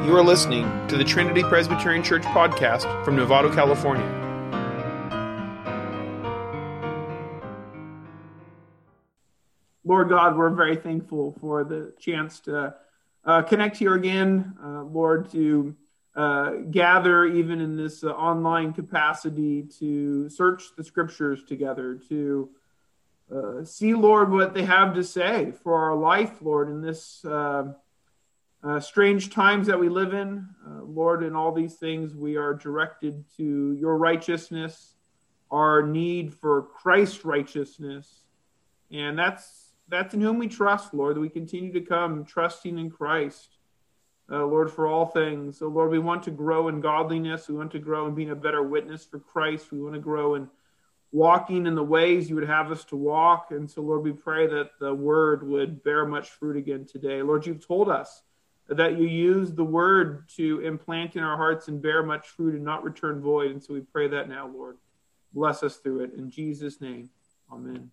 You are listening to the Trinity Presbyterian Church podcast from Novato, California. Lord God, we're very thankful for the chance to connect here again, Lord, to gather even in this online capacity to search the scriptures together, to see, Lord, what they have to say for our life, Lord, in this strange times that we live in. Lord, in all these things, we are directed to your righteousness, our need for Christ's righteousness, and that's in whom we trust, Lord, that we continue to come trusting in Christ, Lord, for all things. So, Lord, we want to grow in godliness. We want to grow in being a better witness for Christ. We want to grow in walking in the ways you would have us to walk. And so, Lord, we pray that the word would bear much fruit again today. Lord, you've told us that you use the word to implant in our hearts and bear much fruit and not return void. And so we pray that now, Lord. Bless us through it. In Jesus' name, amen.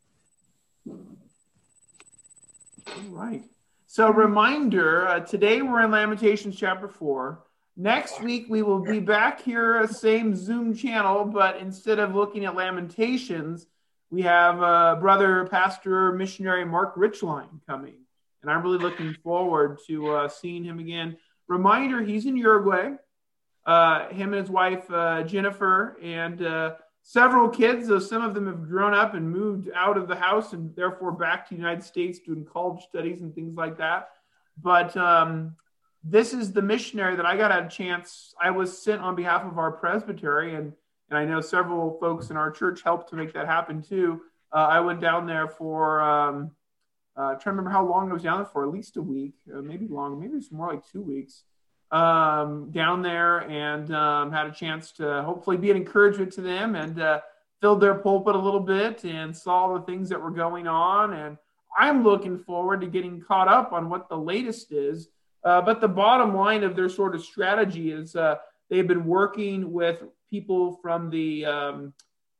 All right. So reminder, today we're in Lamentations chapter 4. Next week we will be back here, same Zoom channel, but instead of looking at Lamentations, we have brother, pastor, missionary Mark Richline coming. And I'm really looking forward to seeing him again. Reminder, he's in Uruguay. Him and his wife, Jennifer, and several kids, though some of them have grown up and moved out of the house and therefore back to the United States doing college studies and things like that. But this is the missionary that I got a chance. I was sent on behalf of our presbytery, and I know several folks in our church helped to make that happen too. I went down there for... trying to remember how long I was down there for, at least a week, maybe longer, maybe it's more like 2 weeks, down there, and had a chance to hopefully be an encouragement to them, and filled their pulpit a little bit and saw the things that were going on. And I'm looking forward to getting caught up on what the latest is. But the bottom line of their sort of strategy is they've been working with people from the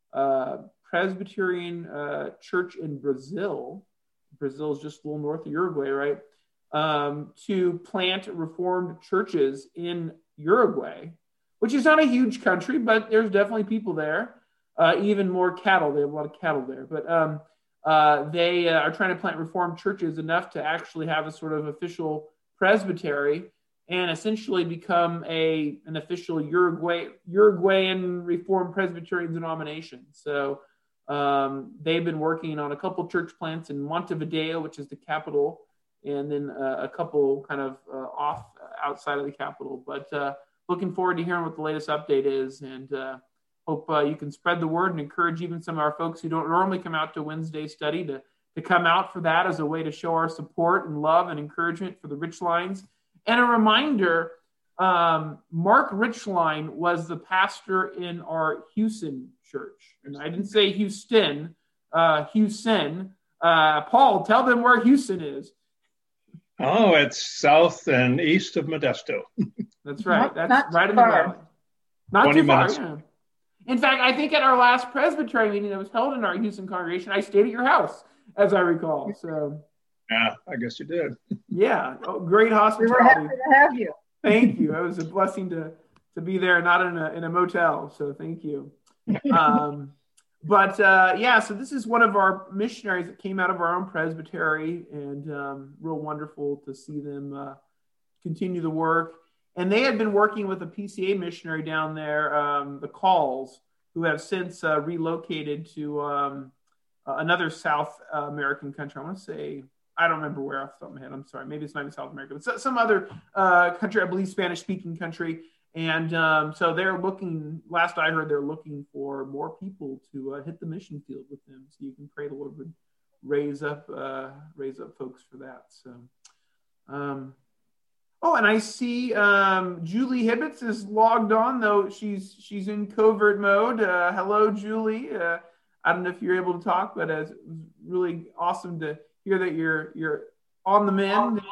Presbyterian Church in Brazil. Brazil is just a little north of Uruguay, right? To plant Reformed churches in Uruguay, which is not a huge country, but there's definitely people there. Even more cattle. They have a lot of cattle there. But they are trying to plant Reformed churches enough to actually have a sort of official presbytery and essentially become an official Uruguayan Reformed Presbyterian denomination. So they've been working on a couple church plants in Montevideo, which is the capital, and then a couple kind of outside of the capital. But looking forward to hearing what the latest update is, and hope you can spread the word and encourage even some of our folks who don't normally come out to Wednesday study to come out for that as a way to show our support and love and encouragement for the Richlines. And a reminder, Mark Richline was the pastor in our Houston church. And I didn't say Houston, Houston. Paul, tell them where Houston is. Oh, it's south and east of Modesto. That's right. That's not right in the valley. Not 20 too far. minutes. Yeah. In fact, I think at our last Presbytery meeting that was held in our Houston congregation, I stayed at your house, as I recall. So, Yeah, I guess you did. yeah, great hospitality. We were happy to have you. Thank you. It was a blessing to be there, not in a motel. So thank you. So this is one of our missionaries that came out of our own presbytery, and real wonderful to see them continue the work. And they had been working with a PCA missionary down there, the Calls, who have since relocated to another South American country. I want to say, I don't remember where off the top of my head. I'm sorry. Maybe it's not even South America, but some other country, I believe Spanish-speaking country. And so they're looking, last I heard, they're looking for more people to hit the mission field with them. So you can pray the Lord would raise up folks for that. So, and I see Julie Hibbets is logged on, though she's in covert mode. Hello, Julie. I don't know if you're able to talk, but it's really awesome to hear that you're on the mend.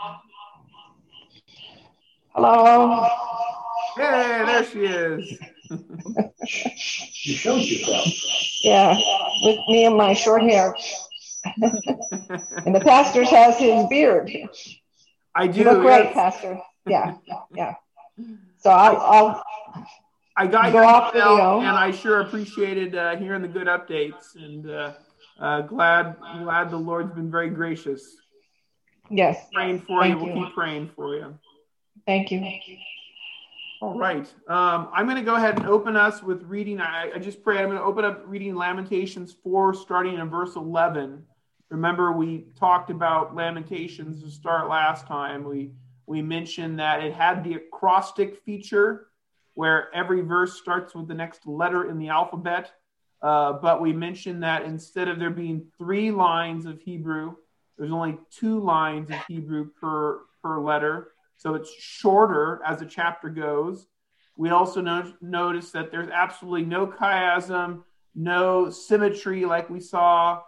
Hello. Hey, there she is. You showed yourself. Yeah, with me and my short hair. And the pastor has his beard. I do. You look great, yes. Pastor. Yeah. So I'll I got go your off email, video. and I sure appreciated hearing the good updates, and glad the Lord's been very gracious. Yes. Praying for Thank you. We'll you. keep praying for you. Thank you. All right. I'm going to go ahead and open us with reading. I just prayed. I'm going to open up reading Lamentations 4, starting in verse 11. Remember, we talked about Lamentations to start last time. We mentioned that it had the acrostic feature where every verse starts with the next letter in the alphabet. But we mentioned that instead of there being 3 lines of Hebrew, there's only 2 lines of Hebrew per letter. So it's shorter as the chapter goes. We also notice that there's absolutely no chiasm, no symmetry like we saw.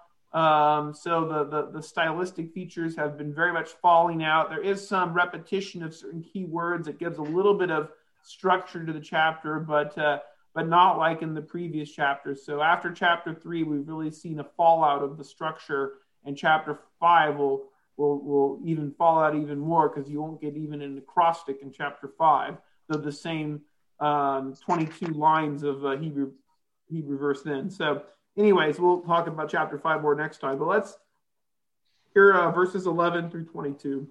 So the stylistic features have been very much falling out. There is some repetition of certain key words that gives a little bit of structure to the chapter, but not like in the previous chapters. So after chapter 3, we've really seen a fallout of the structure, and chapter 5 will even fall out even more, because you won't get even an acrostic in chapter 5, though the same 22 lines of Hebrew verse then. So anyways, we'll talk about chapter 5 more next time, but let's hear verses 11 through 22.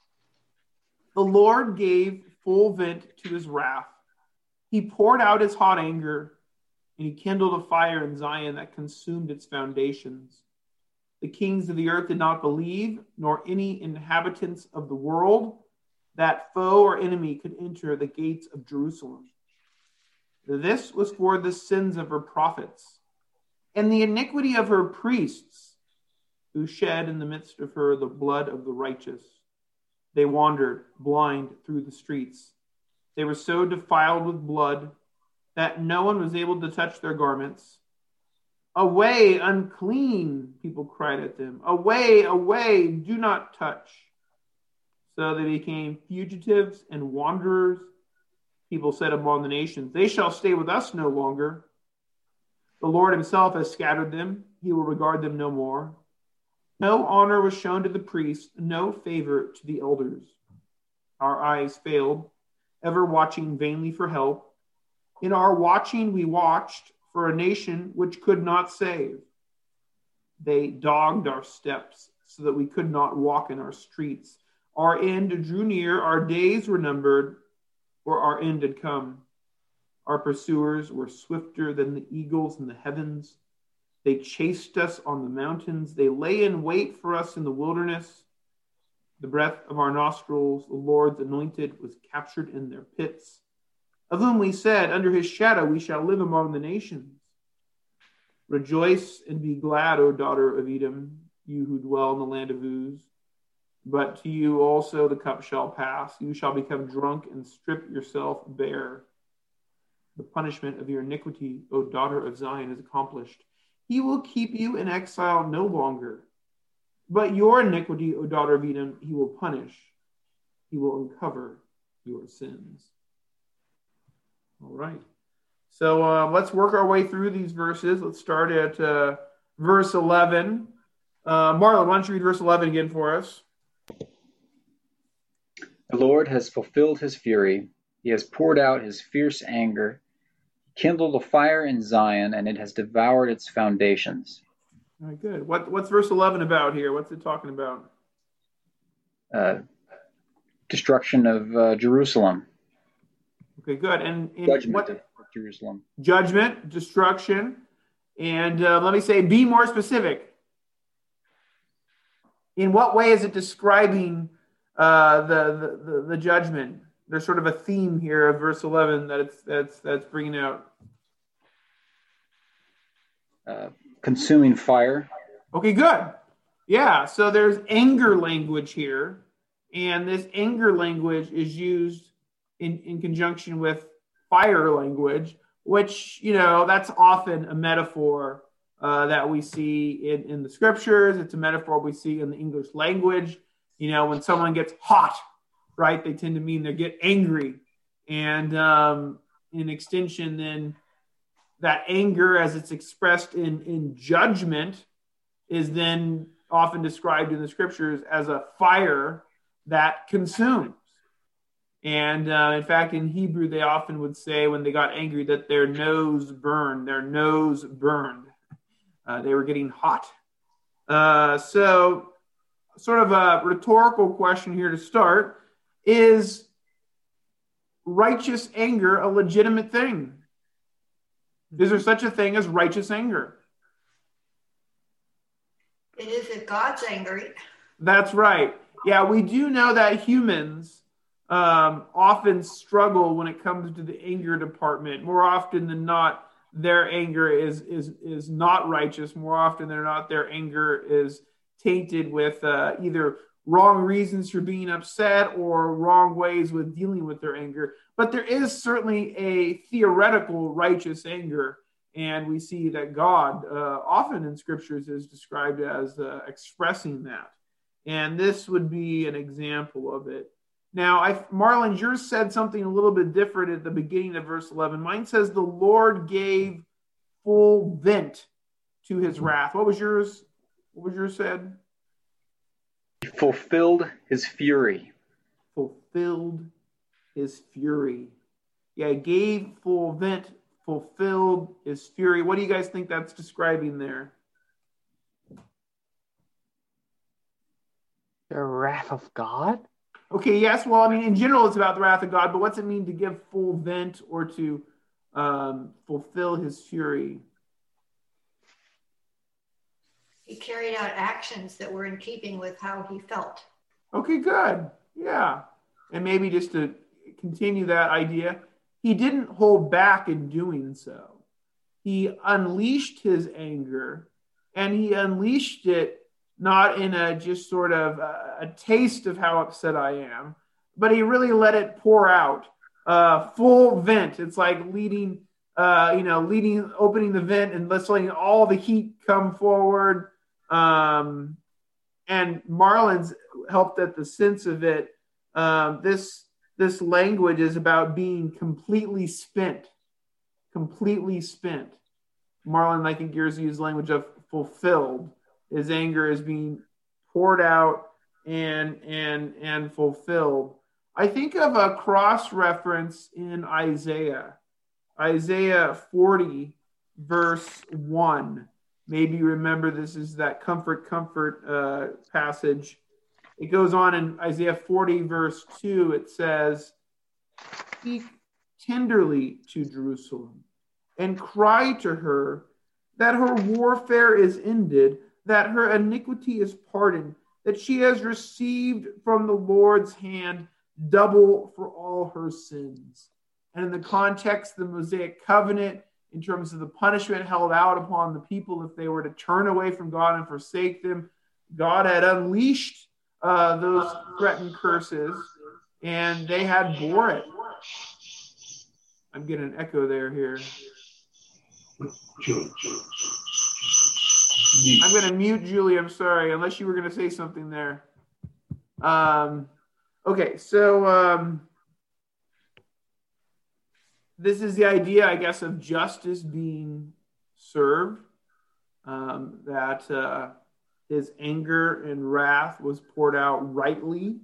The Lord gave full vent to his wrath. He poured out his hot anger, and he kindled a fire in Zion that consumed its foundations. The kings of the earth did not believe, nor any inhabitants of the world, that foe or enemy could enter the gates of Jerusalem. This was for the sins of her prophets and the iniquity of her priests, who shed in the midst of her the blood of the righteous. They wandered blind through the streets. They were so defiled with blood that no one was able to touch their garments. Away, unclean, people cried at them. Away, away, do not touch. So they became fugitives and wanderers. People said among the nations, they shall stay with us no longer. The Lord himself has scattered them. He will regard them no more. No honor was shown to the priests, no favor to the elders. Our eyes failed, ever watching vainly for help. In our watching we watched for a nation which could not save. They dogged our steps so that we could not walk in our streets. Our end drew near, our days were numbered, for our end had come. Our pursuers were swifter than the eagles in the heavens. They chased us on the mountains. They lay in wait for us in the wilderness. The breath of our nostrils, the Lord's anointed, was captured in their pits, of whom we said, under his shadow we shall live among the nations. Rejoice and be glad, O daughter of Edom, you who dwell in the land of Uz. But to you also the cup shall pass. You shall become drunk and strip yourself bare. The punishment of your iniquity, O daughter of Zion, is accomplished. He will keep you in exile no longer. But your iniquity, O daughter of Edom, he will punish. He will uncover your sins. All right. So let's work our way through these verses. Let's start at verse 11. Marlon, why don't you read verse 11 again for us? The Lord has fulfilled his fury. He has poured out his fierce anger. He kindled a fire in Zion, and it has devoured its foundations. All right, good. What's verse 11 about here? What's it talking about? Destruction of Jerusalem. Okay, good. And Judgment of Jerusalem. Judgment, destruction. And let me say, be more specific. In what way is it describing the judgment? There's sort of a theme here of verse 11 that's bringing out. Consuming fire. Okay, good. Yeah, so there's anger language here, and this anger language is used in conjunction with fire language, which, that's often a metaphor that we see in the scriptures. It's a metaphor we see in the English language. When someone gets hot, right, they tend to mean they get angry. And in extension, then that anger, as it's expressed in judgment, is then often described in the scriptures as a fire that consumes. And in fact, in Hebrew, they often would say when they got angry that their nose burned. Their nose burned. They were getting hot. So sort of a rhetorical question here to start. Is righteous anger a legitimate thing? Is there such a thing as righteous anger? It is if God's angry. That's right. Yeah, we do know that humans often struggle when it comes to the anger department. More often than not, their anger is not righteous. More often than not, their anger is tainted with either wrong reasons for being upset or wrong ways with dealing with their anger. But there is certainly a theoretical righteous anger, and we see that God often in scriptures is described as expressing that. And this would be an example of it. Now, Marlon, yours said something a little bit different at the beginning of verse 11. Mine says the Lord gave full vent to his wrath. What was yours? What was yours said? He fulfilled his fury. Fulfilled his fury. Yeah, gave full vent, fulfilled his fury. What do you guys think that's describing there? The wrath of God? Okay, yes. Well, I mean, in general, it's about the wrath of God, but what's it mean to give full vent or to fulfill his fury? He carried out actions that were in keeping with how he felt. Okay, good. Yeah. And maybe just to continue that idea, he didn't hold back in doing so. He unleashed his anger, and he unleashed it not in a just sort of a taste of how upset I am, but he really let it pour out, full vent. It's like opening the vent and letting all the heat come forward. And Marlon's helped at the sense of it. This language is about being completely spent. Marlon, I think yours used language of fulfilled. His anger is being poured out and fulfilled. I think of a cross reference in Isaiah 40, verse 1. Maybe you remember this is that comfort passage. It goes on in Isaiah 40, verse 2. It says, "Speak tenderly to Jerusalem and cry to her that her warfare is ended, that her iniquity is pardoned, that she has received from the Lord's hand double for all her sins." And in the context of the Mosaic covenant, in terms of the punishment held out upon the people if they were to turn away from God and forsake them, God had unleashed those threatened curses, and they had bore it. I'm getting an echo here. I'm going to mute Julie. I'm sorry, unless you were going to say something there. Okay, so this is the idea, I guess, of justice being served, that his anger and wrath was poured out rightly.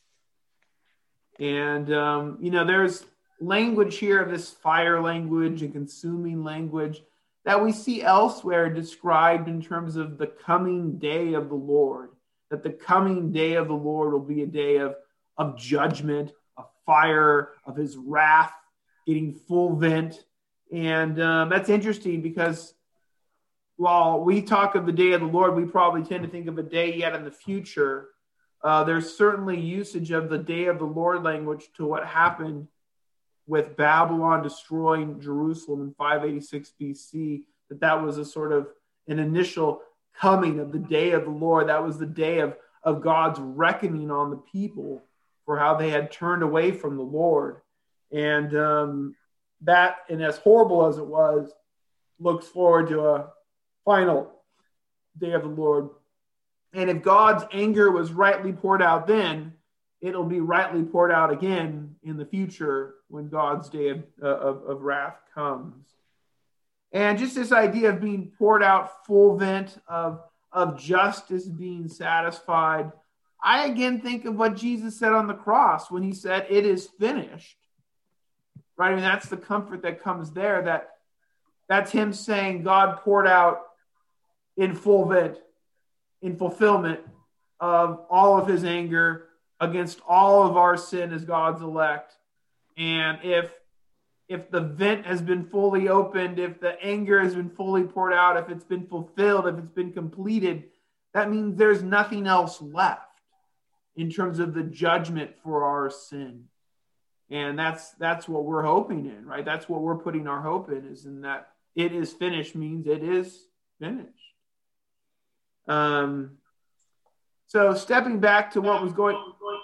And, there's language here of this fire language and consuming language that we see elsewhere described in terms of the coming day of the Lord, that the coming day of the Lord will be a day of judgment, of fire, of his wrath getting full vent. And that's interesting because while we talk of the day of the Lord, we probably tend to think of a day yet in the future. There's certainly usage of the day of the Lord language to what happened with Babylon destroying Jerusalem in 586 BC, that was a sort of an initial coming of the day of the Lord. That was the day of God's reckoning on the people for how they had turned away from the Lord. And that, and as horrible as it was, looks forward to a final day of the Lord. And if God's anger was rightly poured out then, it'll be rightly poured out again in the future when God's day of wrath comes. And just this idea of being poured out full vent, of justice being satisfied, I again think of what Jesus said on the cross when he said, "It is finished." Right? I mean, that's the comfort that comes there. That's him saying God poured out in fulfillment of all of his anger against all of our sin as God's elect. And if the vent has been fully opened, if the anger has been fully poured out, if it's been fulfilled, if it's been completed, that means there's nothing else left in terms of the judgment for our sin. And that's what we're hoping in, right? That's what we're putting our hope in, is in that it is finished means it is finished. So stepping back to what was going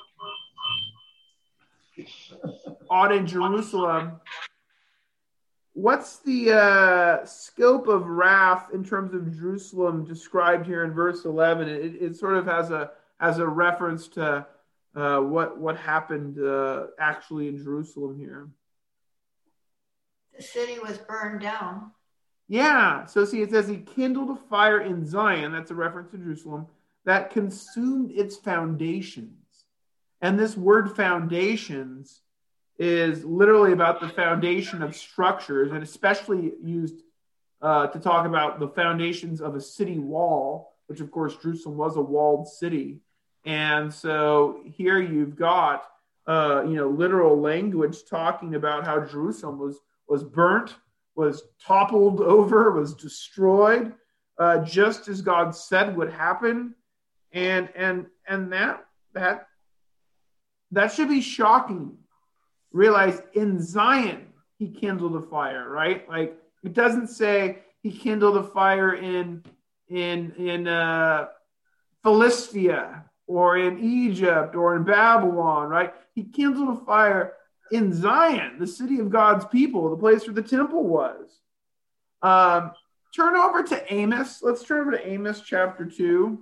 on in Jerusalem, what's the scope of wrath in terms of Jerusalem described here in verse 11? It sort of has a reference to what happened actually in Jerusalem here. The city was burned down. Yeah. So see, it says he kindled a fire in Zion. That's a reference to Jerusalem that consumed its foundations. And this word foundations is literally about the foundation of structures, and especially used to talk about the foundations of a city wall, which of course Jerusalem was a walled city. And so here you've got literal language talking about how Jerusalem was burnt, was toppled over, was destroyed, just as God said would happen. And that should be shocking. Realize in Zion he kindled a fire, right? Like, it doesn't say he kindled a fire in Philistia or in Egypt or in Babylon, right? He kindled a fire in Zion, the city of God's people, the place where the temple was. Turn over to Amos. Let's turn over to Amos chapter 2.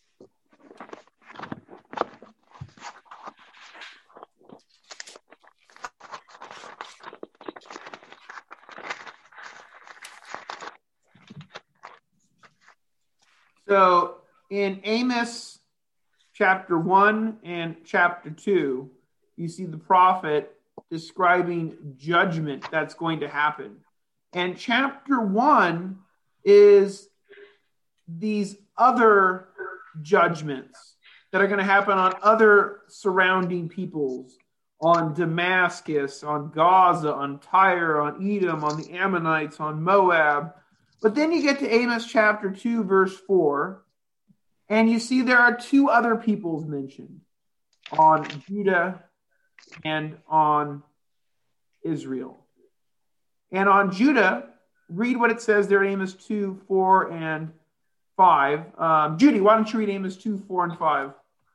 So in Amos chapter 1 and chapter 2, you see the prophet describing judgment that's going to happen. And chapter 1 is these other judgments that are going to happen on other surrounding peoples, on Damascus, on Gaza, on Tyre, on Edom, on the Ammonites, on Moab. But then you get to Amos chapter 2, verse 4, and you see there are two other peoples mentioned, on Judah and on Israel. And on Judah, read what it says there in Amos 2, 4, and 5. Judy, why don't you read Amos 2, 4, and 5?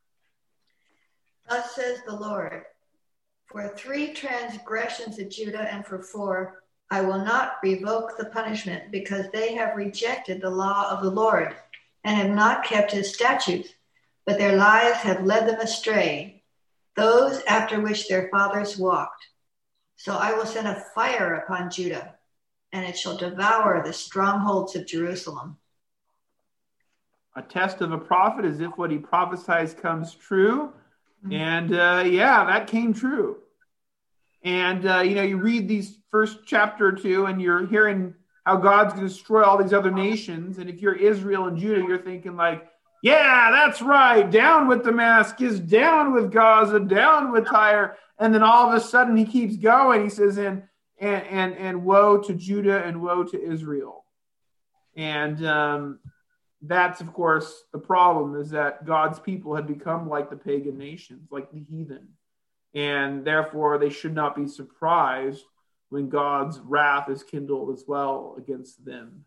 Thus says the Lord, for 3 transgressions of Judah and for 4, I will not revoke the punishment, because they have rejected the law of the Lord and have not kept his statutes, but their lives have led them astray, those after which their fathers walked. So I will send a fire upon Judah, and it shall devour the strongholds of Jerusalem. A test of a prophet is if what he prophesies comes true. And that came true. And, you read these first chapter or two and you're hearing how God's going to destroy all these other nations. And if you're Israel and Judah, you're thinking like, yeah, that's right. Down with Damascus, down with Gaza, down with Tyre. And then all of a sudden he keeps going. He says, and woe to Judah and woe to Israel. And that's, of course, the problem, is that God's people had become like the pagan nations, like the heathen. And therefore, they should not be surprised when God's wrath is kindled as well against them.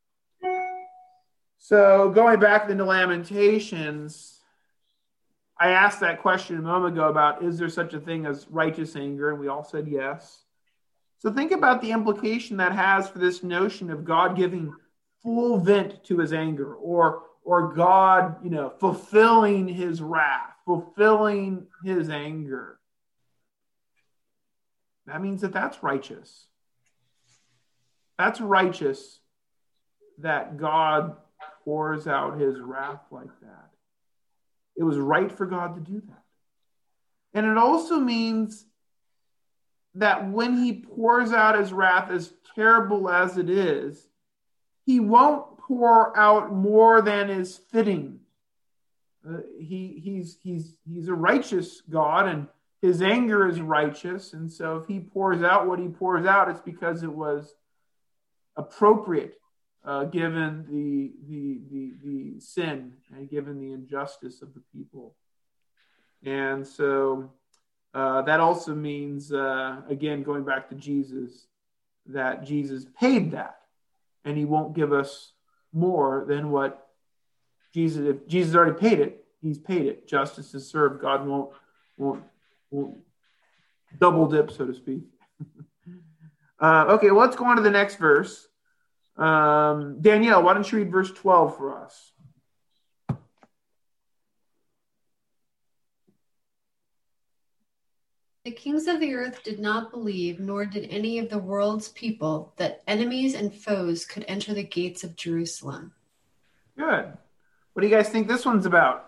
So going back into Lamentations, I asked that question a moment ago about, is there such a thing as righteous anger? And we all said yes. So think about the implication that has for this notion of God giving full vent to his anger, or God, fulfilling his wrath, fulfilling his anger. That means that's righteous. That's righteous that God pours out his wrath like that. It was right for God to do that. And it also means that when he pours out his wrath, as terrible as it is, he won't pour out more than is fitting. He's a righteous God, and his anger is righteous. And so if he pours out what he pours out, it's because it was appropriate, given the sin and given the injustice of the people. And so that also means, again, going back to Jesus, that Jesus paid that, and he won't give us more than what Jesus, if Jesus already paid it, he's paid it. Justice is served. God won't double dip, so to speak. Okay, well, let's go on to the next verse. Danielle, why don't you read verse 12 for us? The kings of the earth did not believe, nor did any of the world's people, that enemies and foes could enter the gates of Jerusalem. Good. What do you guys think this one's about?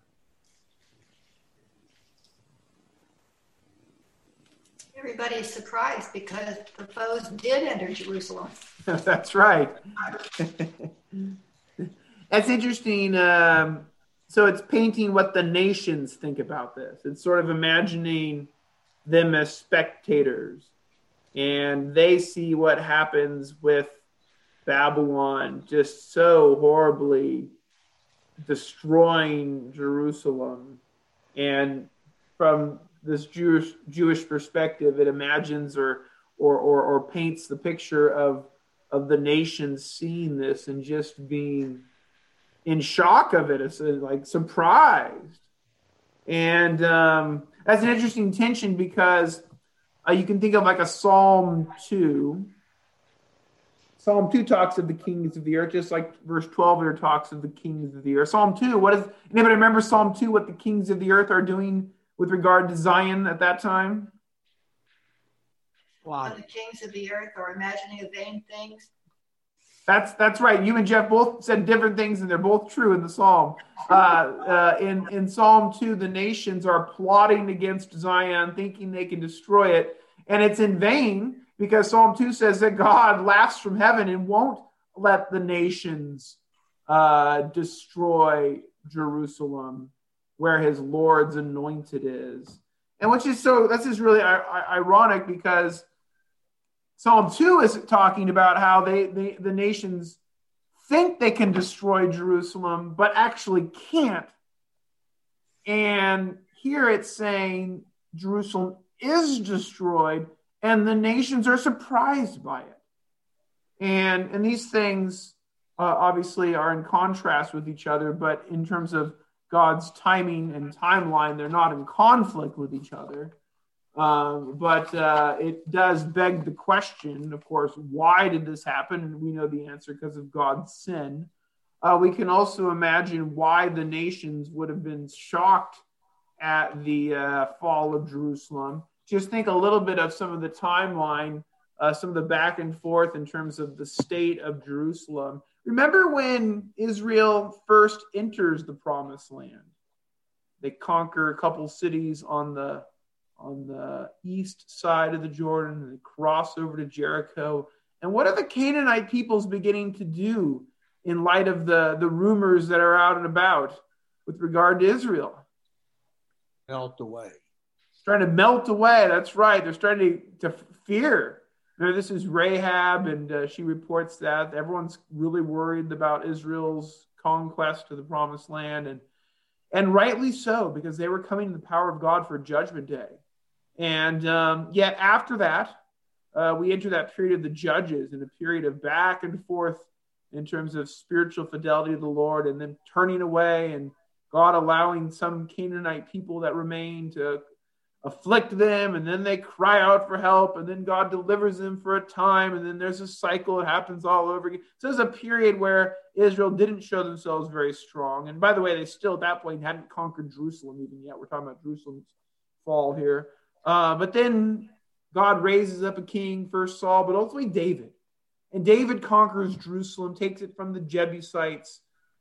Everybody's surprised because the foes did enter Jerusalem. That's right. That's interesting. So it's painting what the nations think about this. It's sort of imagining them as spectators, and they see what happens with Babylon just so horribly destroying Jerusalem. And from this Jewish perspective, it imagines or paints the picture of the nations seeing this and just being in shock of it. It's like surprised. And that's an interesting tension because you can think of like a Psalm 2. Psalm 2 talks of the kings of the earth, just like verse 12 there talks of the kings of the earth. Psalm 2, anybody remember Psalm 2, what the kings of the earth are doing with regard to Zion at that time? Wow. The kings of the earth are imagining vain things. That's right. You and Jeff both said different things, and they're both true in the Psalm. In Psalm 2, the nations are plotting against Zion, thinking they can destroy it. And it's in vain, because Psalm 2 says that God laughs from heaven and won't let the nations destroy Jerusalem, where his Lord's anointed is. And this is really ironic, because Psalm 2 is talking about how the nations think they can destroy Jerusalem, but actually can't. And here it's saying Jerusalem is destroyed, and the nations are surprised by it. And these things obviously are in contrast with each other, but in terms of God's timing and timeline, they're not in conflict with each other. But it does beg the question, of course, why did this happen? And we know the answer: because of God's sin. We can also imagine why the nations would have been shocked at the fall of Jerusalem. Just think a little bit of some of the timeline, some of the back and forth in terms of the state of Jerusalem. Remember when Israel first enters the Promised Land? They conquer a couple cities on the east side of the Jordan, and they cross over to Jericho. And what are the Canaanite peoples beginning to do in light of the rumors that are out and about with regard to Israel? Melt away. It's trying to melt away. That's right. They're starting to fear. Now, this is Rahab, and she reports that everyone's really worried about Israel's conquest of the Promised Land, and rightly so, because they were coming in the power of God for Judgment Day. And yet after that, we enter that period of the Judges, and a period of back and forth in terms of spiritual fidelity to the Lord, and then turning away, and God allowing some Canaanite people that remain to afflict them, and then they cry out for help, and then God delivers them for a time, and then there's a cycle. It happens all over again. So there's a period where Israel didn't show themselves very strong. And by the way, they still at that point hadn't conquered Jerusalem even yet. We're talking about Jerusalem's fall here. But then God raises up a king, first Saul, but ultimately David. And David conquers Jerusalem, takes it from the Jebusites,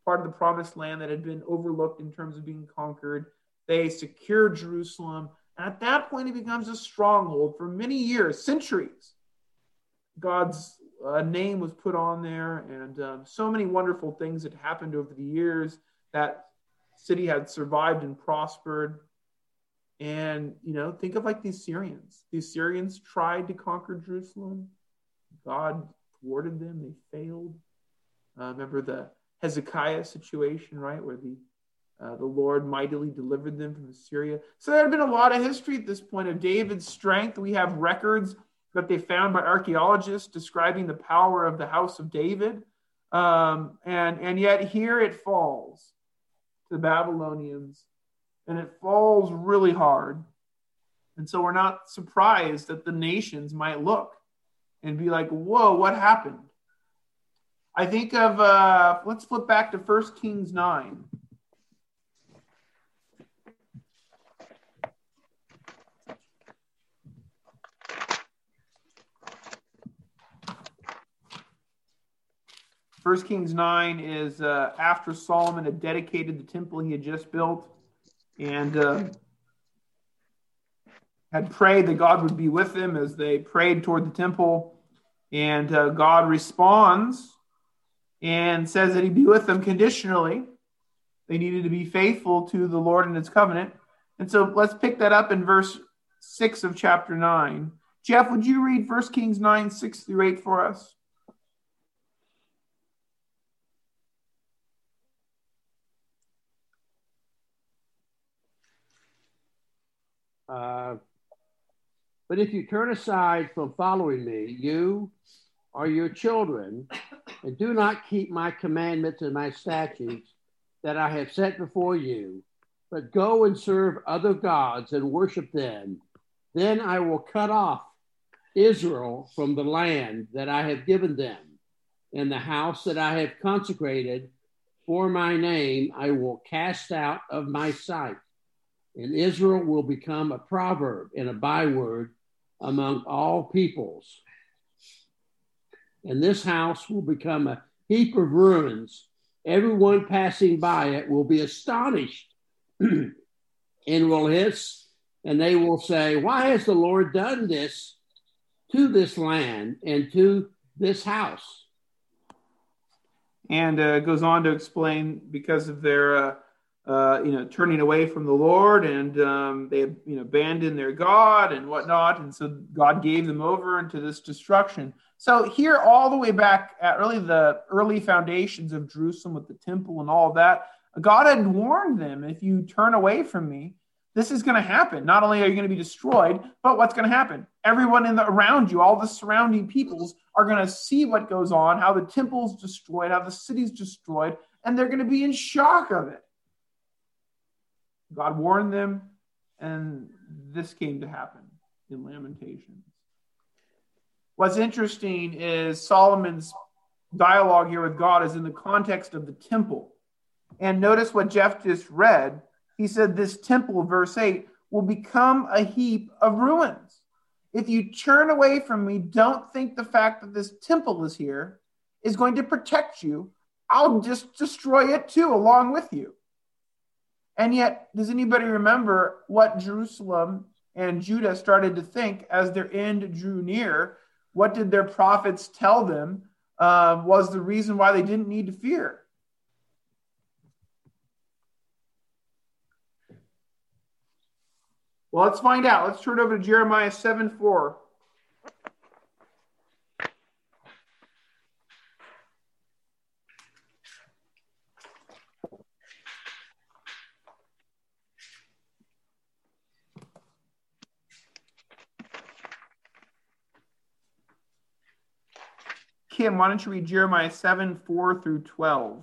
part of the promised land that had been overlooked in terms of being conquered. They secure Jerusalem. And at that point, it becomes a stronghold for many years, centuries. God's name was put on there, and so many wonderful things had happened over the years. That city had survived and prospered. And, think of like the Assyrians. The Assyrians tried to conquer Jerusalem. God thwarted them. They failed. Remember the Hezekiah situation, right, where the Lord mightily delivered them from Assyria. So there had been a lot of history at this point of David's strength. We have records that they found by archaeologists describing the power of the house of David. And yet here it falls to the Babylonians, and it falls really hard. And so we're not surprised that the nations might look and be like, whoa, what happened? I think of, let's flip back to 1 Kings 9. First Kings 9 is after Solomon had dedicated the temple he had just built and had prayed that God would be with them as they prayed toward the temple. And God responds and says that he'd be with them conditionally. They needed to be faithful to the Lord and his covenant. And so let's pick that up in verse 6 of chapter 9. Jeff, would you read 1 Kings 9, 6 through 8 for us? But if you turn aside from following me, you or your children, and do not keep my commandments and my statutes that I have set before you, but go and serve other gods and worship them, then I will cut off Israel from the land that I have given them, and the house that I have consecrated for my name I will cast out of my sight. And Israel will become a proverb and a byword among all peoples. And this house will become a heap of ruins. Everyone passing by it will be astonished and will hiss, and they will say, why has the Lord done this to this land and to this house? And it goes on to explain because of their turning away from the Lord, and they abandoned their God and whatnot, and so God gave them over into this destruction. So here, all the way back at really the early foundations of Jerusalem with the temple and all of that, God had warned them, if you turn away from me, this is going to happen. Not only are you going to be destroyed, but what's going to happen? Everyone around you, all the surrounding peoples are going to see what goes on, how the temple's destroyed, how the city's destroyed, and they're going to be in shock of it. God warned them, and this came to happen in Lamentations. What's interesting is Solomon's dialogue here with God is in the context of the temple. And notice what Jeff just read. He said this temple, verse 8, will become a heap of ruins. If you turn away from me, don't think the fact that this temple is here is going to protect you. I'll just destroy it too, along with you. And yet, does anybody remember what Jerusalem and Judah started to think as their end drew near? What did their prophets tell them was the reason why they didn't need to fear? Well, let's find out. Let's turn over to Jeremiah 7:4. Kim, why don't you read Jeremiah 7:4 through 12?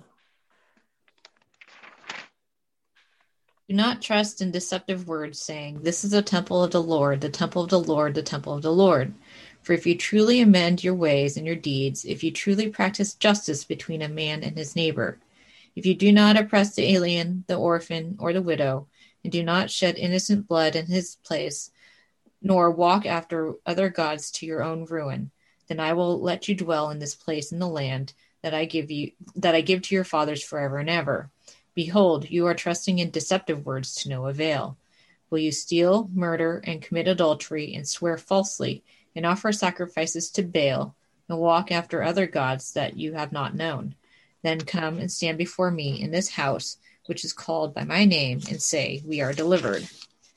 Do not trust in deceptive words, saying, this is the temple of the Lord, the temple of the Lord, the temple of the Lord. For if you truly amend your ways and your deeds, if you truly practice justice between a man and his neighbor, if you do not oppress the alien, the orphan, or the widow, and do not shed innocent blood in his place, nor walk after other gods to your own ruin, then I will let you dwell in this place in the land that I give to your fathers forever and ever. Behold, you are trusting in deceptive words to no avail. Will you steal, murder, and commit adultery, and swear falsely, and offer sacrifices to Baal, and walk after other gods that you have not known? Then come and stand before me in this house, which is called by my name, and say, We are delivered,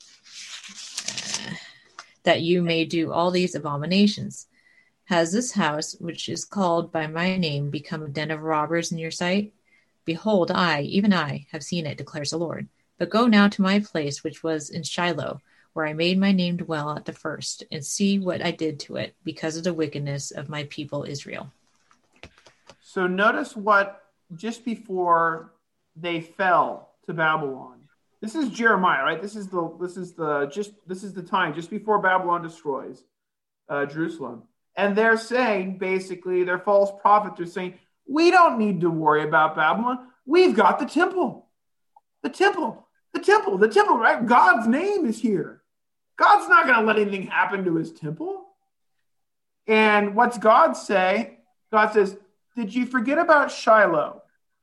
that you may do all these abominations. Has this house, which is called by my name, become a den of robbers in your sight? Behold, I, even I, have seen it, declares the Lord. But go now to my place, which was in Shiloh, where I made my name dwell at the first, and see what I did to it, because of the wickedness of my people Israel. So notice what, just before they fell to Babylon. This is Jeremiah, right? This is the time just before Babylon destroys Jerusalem. And they're saying, basically, their false prophets are saying, we don't need to worry about Babylon. We've got the temple. The temple, right? God's name is here. God's not going to let anything happen to his temple. And what's God say? God says, did you forget about Shiloh?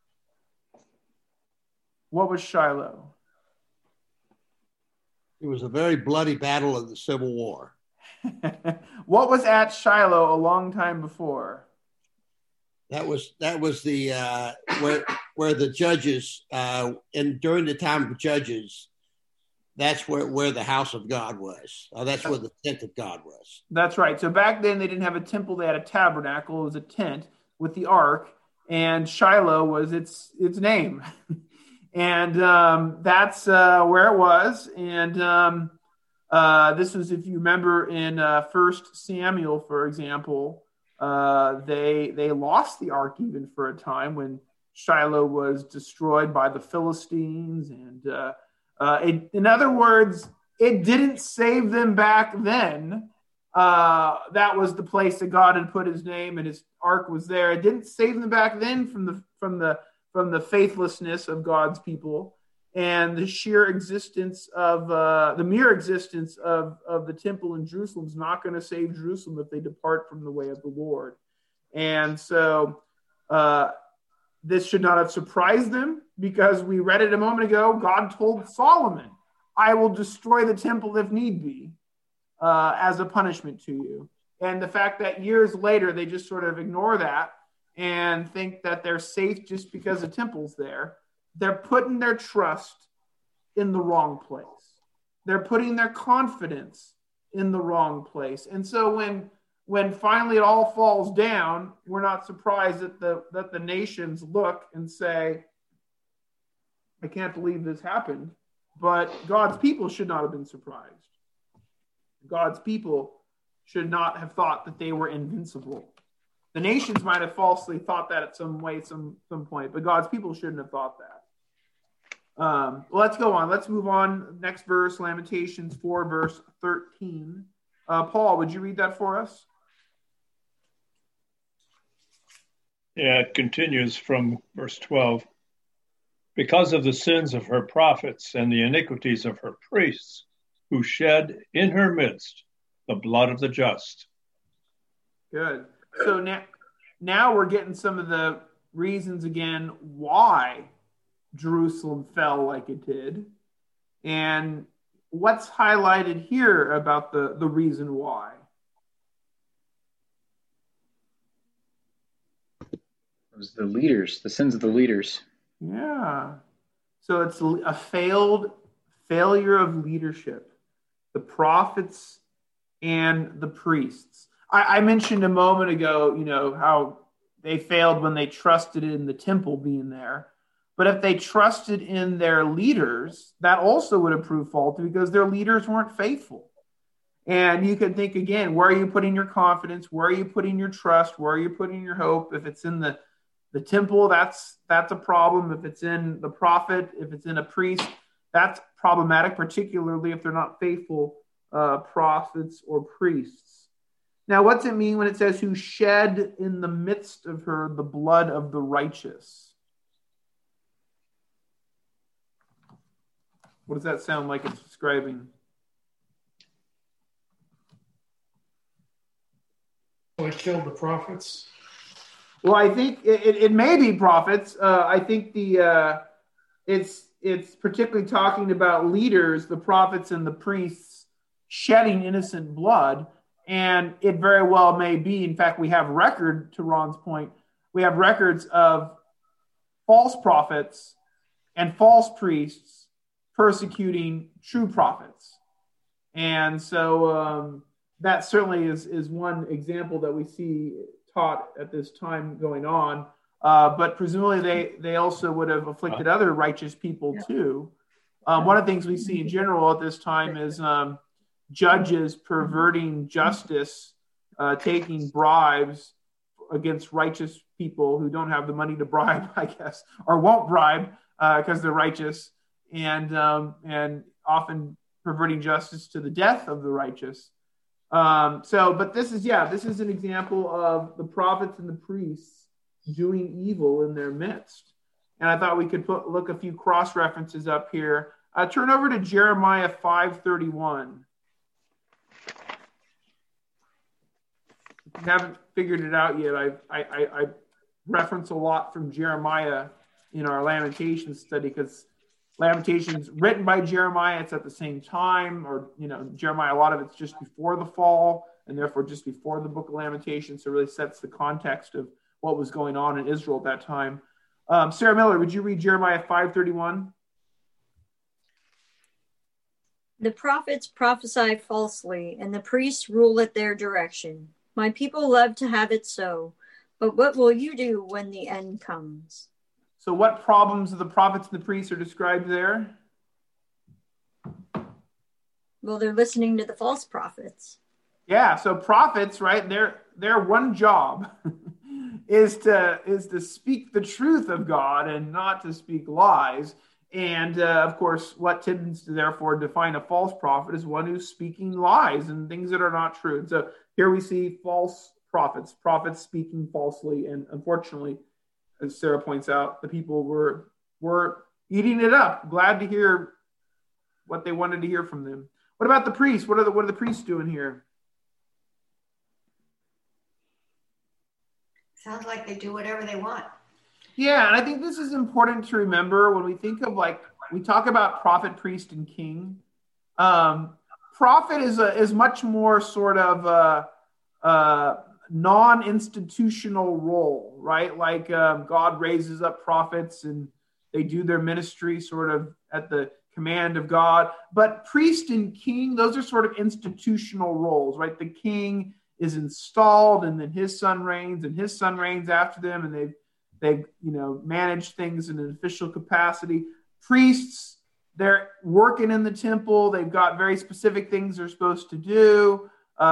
What was Shiloh? It was a very bloody battle of the Civil War. What was at Shiloh a long time before? That was the where the judges and during the time of judges, that's where the house of God was. That's where the tent of God was. That's right. So back then they didn't have a temple; they had a tabernacle. It was a tent with the ark, and Shiloh was its name, and that's where it was. And this was, if you remember, in 1 Samuel, for example. They lost the ark even for a time when Shiloh was destroyed by the Philistines, and in other words, it didn't save them back then. That was the place that God had put his name, and his ark was there. It didn't save them back then from the faithlessness of God's people and the sheer existence of the mere existence of the temple in Jerusalem is not going to save Jerusalem if they depart from the way of the Lord. And so this should not have surprised them, because we read it a moment ago. God told Solomon, I will destroy the temple if need be, as a punishment to you. And the fact that years later they just sort of ignore that and think that they're safe just because the temple's there. They're putting their trust in the wrong place. They're putting their confidence in the wrong place. And so when finally it all falls down, we're not surprised that the nations look and say, I can't believe this happened. But God's people should not have been surprised. God's people should not have thought that they were invincible. The nations might have falsely thought that at some point, but God's people shouldn't have thought that. Let's go on. Let's move on. Next verse, Lamentations 4, verse 13. Paul, would you read that for us? Yeah, it continues from verse 12. Because of the sins of her prophets and the iniquities of her priests, who shed in her midst the blood of the just. Good. So now we're getting some of the reasons again why Jerusalem fell like it did. And what's highlighted here about the reason why? It was the leaders, the sins of the leaders. Yeah. So it's a failure of leadership. The prophets and the priests. I mentioned a moment ago, how they failed when they trusted in the temple being there. But if they trusted in their leaders, that also would have proved faulty, because their leaders weren't faithful. And you can think again, where are you putting your confidence? Where are you putting your trust? Where are you putting your hope? If it's in the temple, that's a problem. If it's in the prophet, if it's in a priest, that's problematic, particularly if they're not faithful prophets or priests. Now, what's it mean when it says, who shed in the midst of her the blood of the righteous? What does that sound like it's describing? Well, it killed the prophets. Well, I think it may be prophets. I think it's particularly talking about leaders, the prophets and the priests shedding innocent blood, and it very well may be. In fact, we have record, to Ron's point, we have records of false prophets and false priests persecuting true prophets. And so that certainly is one example that we see taught at this time going on. But presumably they also would have afflicted other righteous people too. One of the things we see in general at this time is judges perverting justice, taking bribes against righteous people who don't have the money to bribe, I guess, or won't bribe because they're righteous, and often perverting justice to the death of the righteous. But this is an example of the prophets and the priests doing evil in their midst. And I thought we could look a few cross references up here. Turn over to Jeremiah 5:31. If you haven't figured it out yet, I reference a lot from Jeremiah in our Lamentations study, because Lamentations written by Jeremiah, it's at the same time, or Jeremiah, a lot of it's just before the fall, and therefore just before the book of Lamentations. So it really sets the context of what was going on in Israel at that time. Sarah Miller, would you read Jeremiah 5:31? The prophets prophesy falsely, and the priests rule at their direction. My people love to have it so, but what will you do when the end comes? So what problems of the prophets and the priests are described there? Well, they're listening to the false prophets. Yeah, so prophets, right, their one job is to speak the truth of God and not to speak lies. And of course, what tends to therefore define a false prophet is one who's speaking lies and things that are not true. And so here we see false prophets speaking falsely. And unfortunately, as Sarah points out, the people were eating it up, glad to hear what they wanted to hear from them. What about the priests? What are the priests doing here? Sounds like they do whatever they want. Yeah, and I think this is important to remember when we think of, we talk about prophet, priest, and king. Prophet is much more sort of a non-institutional role, right? Like God raises up prophets and they do their ministry sort of at the command of God. But priest and king, those are sort of institutional roles, right? The king is installed and then his son reigns and his son reigns after them, and they've managed things in an official capacity. Priests, they're working in the temple. They've got very specific things they're supposed to do.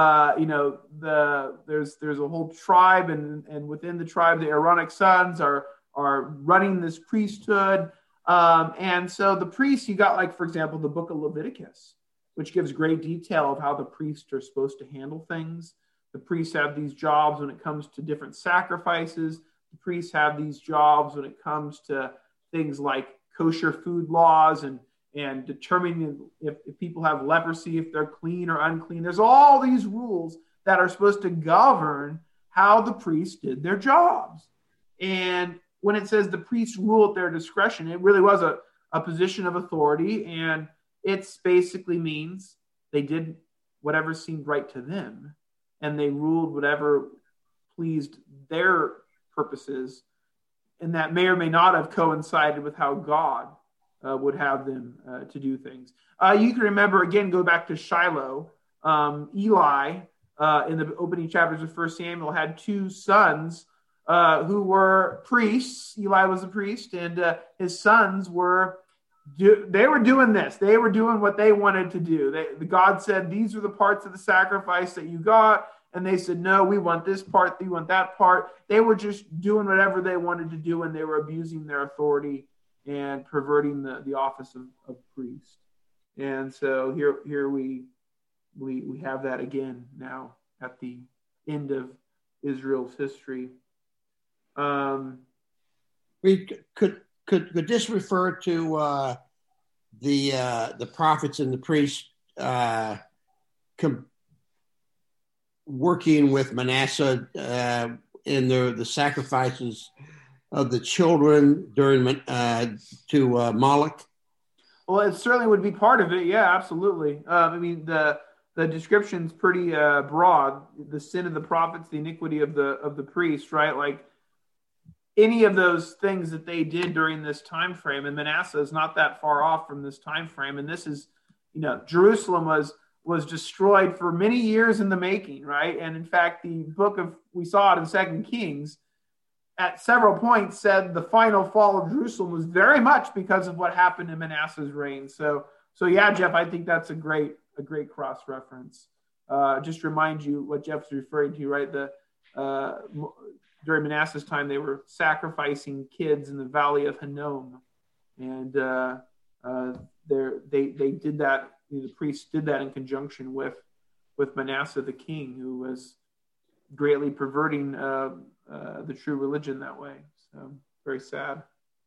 There's a whole tribe, and within the tribe, the Aaronic sons are running this priesthood. And so the priests, you got, for example, the book of Leviticus, which gives great detail of how the priests are supposed to handle things. The priests have these jobs when it comes to different sacrifices. The priests have these jobs when it comes to things like kosher food laws and determining if people have leprosy, if they're clean or unclean. There's all these rules that are supposed to govern how the priests did their jobs. And when it says the priests rule at their discretion, it really was a position of authority, and it basically means they did whatever seemed right to them, and they ruled whatever pleased their purposes, and that may or may not have coincided with how God would have them to do things. You can remember, again, go back to Shiloh. Eli, in the opening chapters of 1 Samuel, had two sons who were priests. Eli was a priest, and his sons were doing this. They were doing what they wanted to do. God said, these are the parts of the sacrifice that you got. And they said, no, we want this part, we want that part. They were just doing whatever they wanted to do, and they were abusing their authority and perverting the office of priest. And so here we have that again now at the end of Israel's history. We could this refer to the prophets and the priests working with Manasseh in the sacrifices of the children during to Moloch? Well, it certainly would be part of it. Yeah, absolutely. I mean, the description's pretty broad. The sin of the prophets, the iniquity of the priests, right? Like any of those things that they did during this time frame, and Manasseh is not that far off from this time frame. And this is, Jerusalem was destroyed for many years in the making, right? And in fact, we saw it in 2 Kings, at several points said the final fall of Jerusalem was very much because of what happened in Manasseh's reign. So yeah, Jeff, I think that's a great cross reference. Just remind you what Jeff's referring to, right? During Manasseh's time, they were sacrificing kids in the valley of Hinnom, and they did that. The priests did that in conjunction with Manasseh the king, who was greatly perverting the true religion that way. So very sad.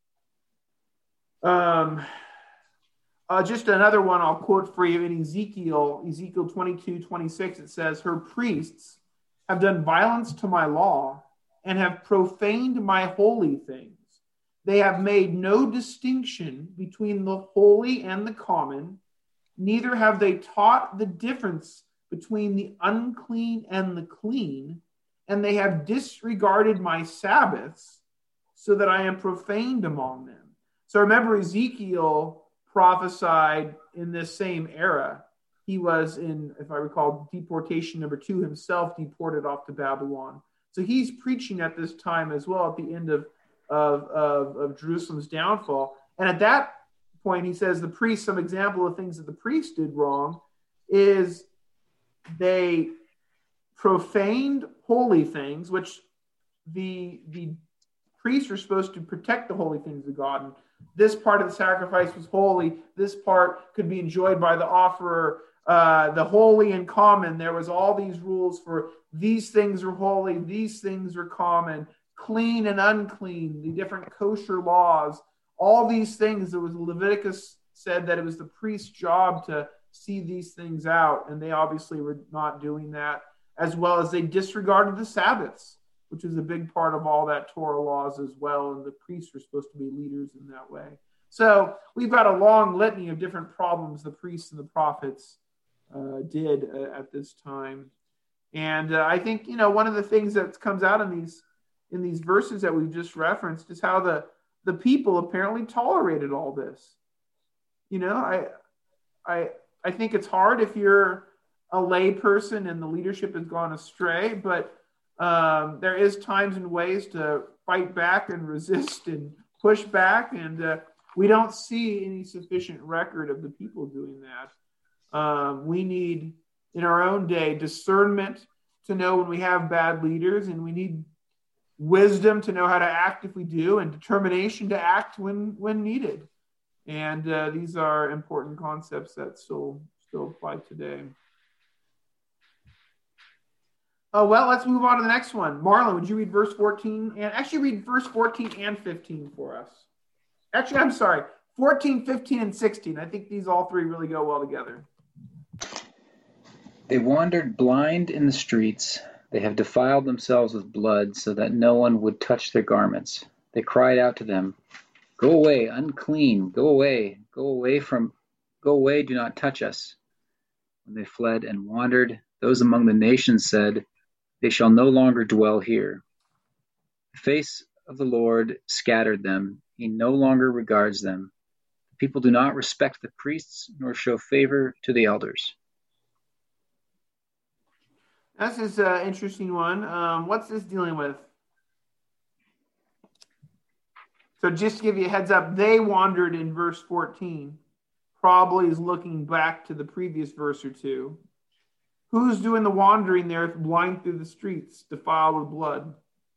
Just another one I'll quote for you in Ezekiel 22:26. It says, "Her priests have done violence to my law and have profaned my holy things. They have made no distinction between the holy and the common, neither have they taught the difference between the unclean and the clean, and they have disregarded my Sabbaths, so that I am profaned among them." So remember, Ezekiel prophesied in this same era. He was in, if I recall, deportation number 2 himself, deported off to Babylon. So he's preaching at this time as well, at the end of Jerusalem's downfall. And at that point, he says the priests, some example of things that the priests did wrong is they profaned holy things, which the priests are supposed to protect the holy things of God. And this part of the sacrifice was holy. This part could be enjoyed by the offerer. The holy and common, there was all these rules for these things are holy, these things are common, clean and unclean, the different kosher laws, all these things. There was Leviticus said that it was the priest's job to see these things out, and they obviously were not doing that, as well as they disregarded the Sabbaths, which is a big part of all that Torah laws as well, and the priests were supposed to be leaders in that way. So we've got a long litany of different problems the priests and the prophets did at this time. And I think, one of the things that comes out in these verses that we've just referenced is how the people apparently tolerated all this. I think it's hard if you're a lay person and the leadership has gone astray, but there is times and ways to fight back and resist and push back, and we don't see any sufficient record of the people doing that. We need, in our own day, discernment to know when we have bad leaders, and we need wisdom to know how to act if we do, and determination to act when needed. And these are important concepts that still apply today. Well, let's move on to the next one. Marlon, would you read verse 14? And actually read verse 14 and 15 for us. Actually, I'm sorry, 14, 15, and 16. I think these all three really go well together. They wandered blind in the streets. They have defiled themselves with blood, so that no one would touch their garments. They cried out to them, "Go away, unclean, go away, go away, do not touch us." When they fled and wandered, those among the nations said, "They shall no longer dwell here." The face of the Lord scattered them. He no longer regards them. The people do not respect the priests, nor show favor to the elders. This is an interesting one. What's this dealing with? So just to give you a heads up, they wandered in verse 14. Probably is looking back to the previous verse or two. Who's doing the wandering there, blind through the streets, defiled with blood?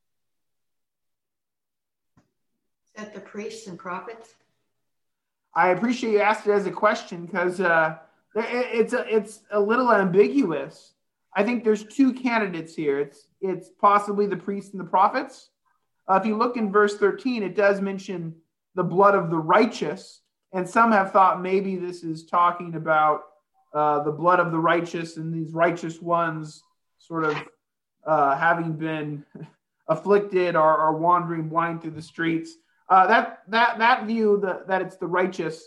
Is that the priests and prophets? I appreciate you asked it as a question because it's a little ambiguous. I think there's two candidates here. It's possibly the priests and the prophets. If you look in verse 13, it does mention the blood of the righteous, and some have thought maybe this is talking about the blood of the righteous and these righteous ones sort of having been afflicted are wandering blind through the streets. That view that it's the righteous,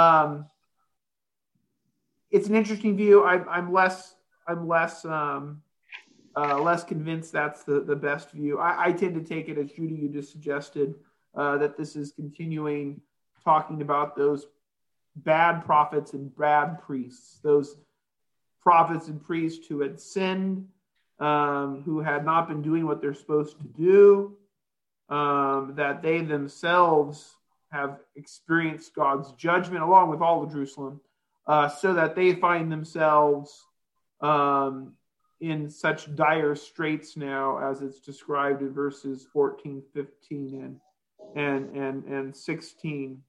it's an interesting view. I'm less convinced that's the best view. I tend to take it as Judy, you just suggested, that this is continuing talking about those bad prophets and bad priests, those prophets and priests who had sinned, who had not been doing what they're supposed to do, that they themselves have experienced God's judgment along with all of Jerusalem, so that they find themselves in such dire straits now, as it's described in verses 14, 15, and 16.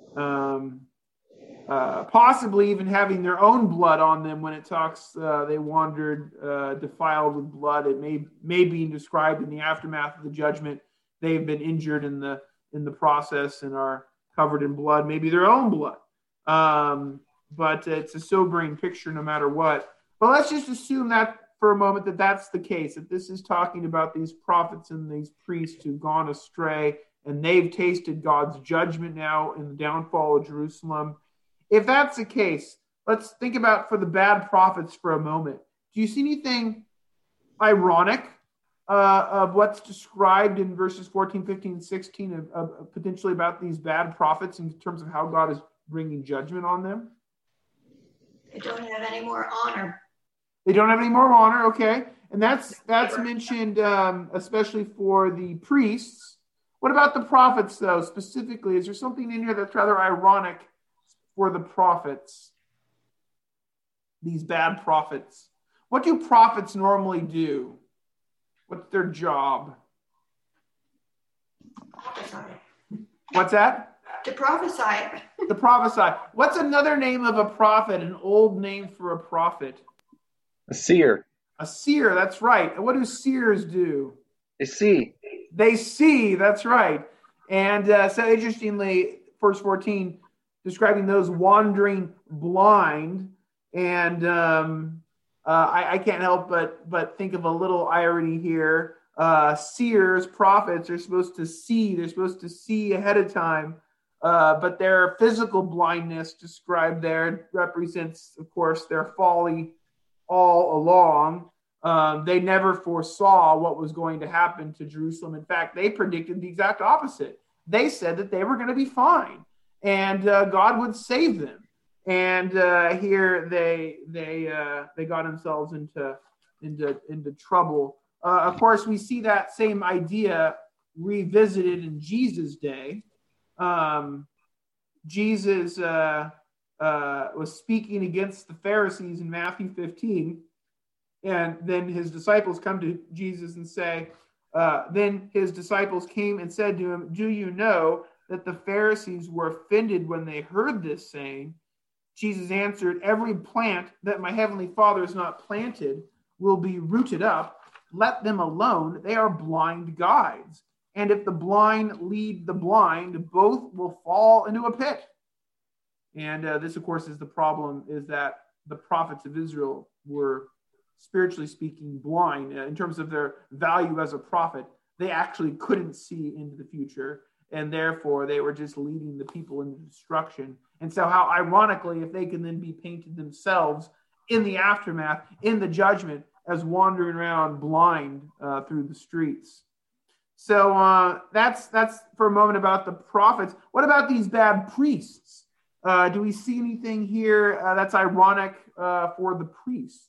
Possibly even having their own blood on them when it talks they wandered defiled with blood. It may be described in the aftermath of the judgment. They've been injured in the process and are covered in blood, maybe their own blood. But it's a sobering picture no matter what. But let's just assume that for a moment that that's the case, that this is talking about these prophets and these priests who've gone astray, and they've tasted God's judgment now in the downfall of Jerusalem. If that's the case, let's think about for the bad prophets for a moment. Do you see anything ironic of what's described in verses 14, 15, and 16 of potentially about these bad prophets in terms of how God is bringing judgment on them? They don't have any more honor. They don't have any more honor, okay. And that's mentioned especially for the priests. What about the prophets, though, specifically? Is there something in here that's rather ironic for the prophets, these bad prophets? What do prophets normally do? What's their job? Prophesy. What's that? To prophesy. To prophesy. What's another name of a prophet, an old name for a prophet? A seer. A seer, that's right. And what do seers do? They see. They see, that's right. And so interestingly, verse 14, describing those wandering blind. And I can't help but think of a little irony here. Seers, prophets, are supposed to see. They're supposed to see ahead of time. But their physical blindness described there represents, of course, their folly all along. They never foresaw what was going to happen to Jerusalem. In fact, they predicted the exact opposite. They said that they were going to be fine and God would save them. And here they got themselves into trouble. Of course, we see that same idea revisited in Jesus' day. Jesus was speaking against the Pharisees in Matthew 15. And then his disciples come to Jesus and say, then his disciples came and said to him, "Do you know that the Pharisees were offended when they heard this saying?" Jesus answered, "Every plant that my heavenly Father has not planted will be rooted up. Let them alone. They are blind guides. And if the blind lead the blind, both will fall into a pit." And this, of course, is the problem, is that the prophets of Israel were, spiritually speaking, blind in terms of their value as a prophet. They actually couldn't see into the future, and therefore they were just leading the people into destruction. And so how ironically, if they can then be painted themselves in the aftermath, in the judgment, as wandering around blind through the streets. So that's for a moment about the prophets. What about these bad priests? Do we see anything here that's ironic for the priests?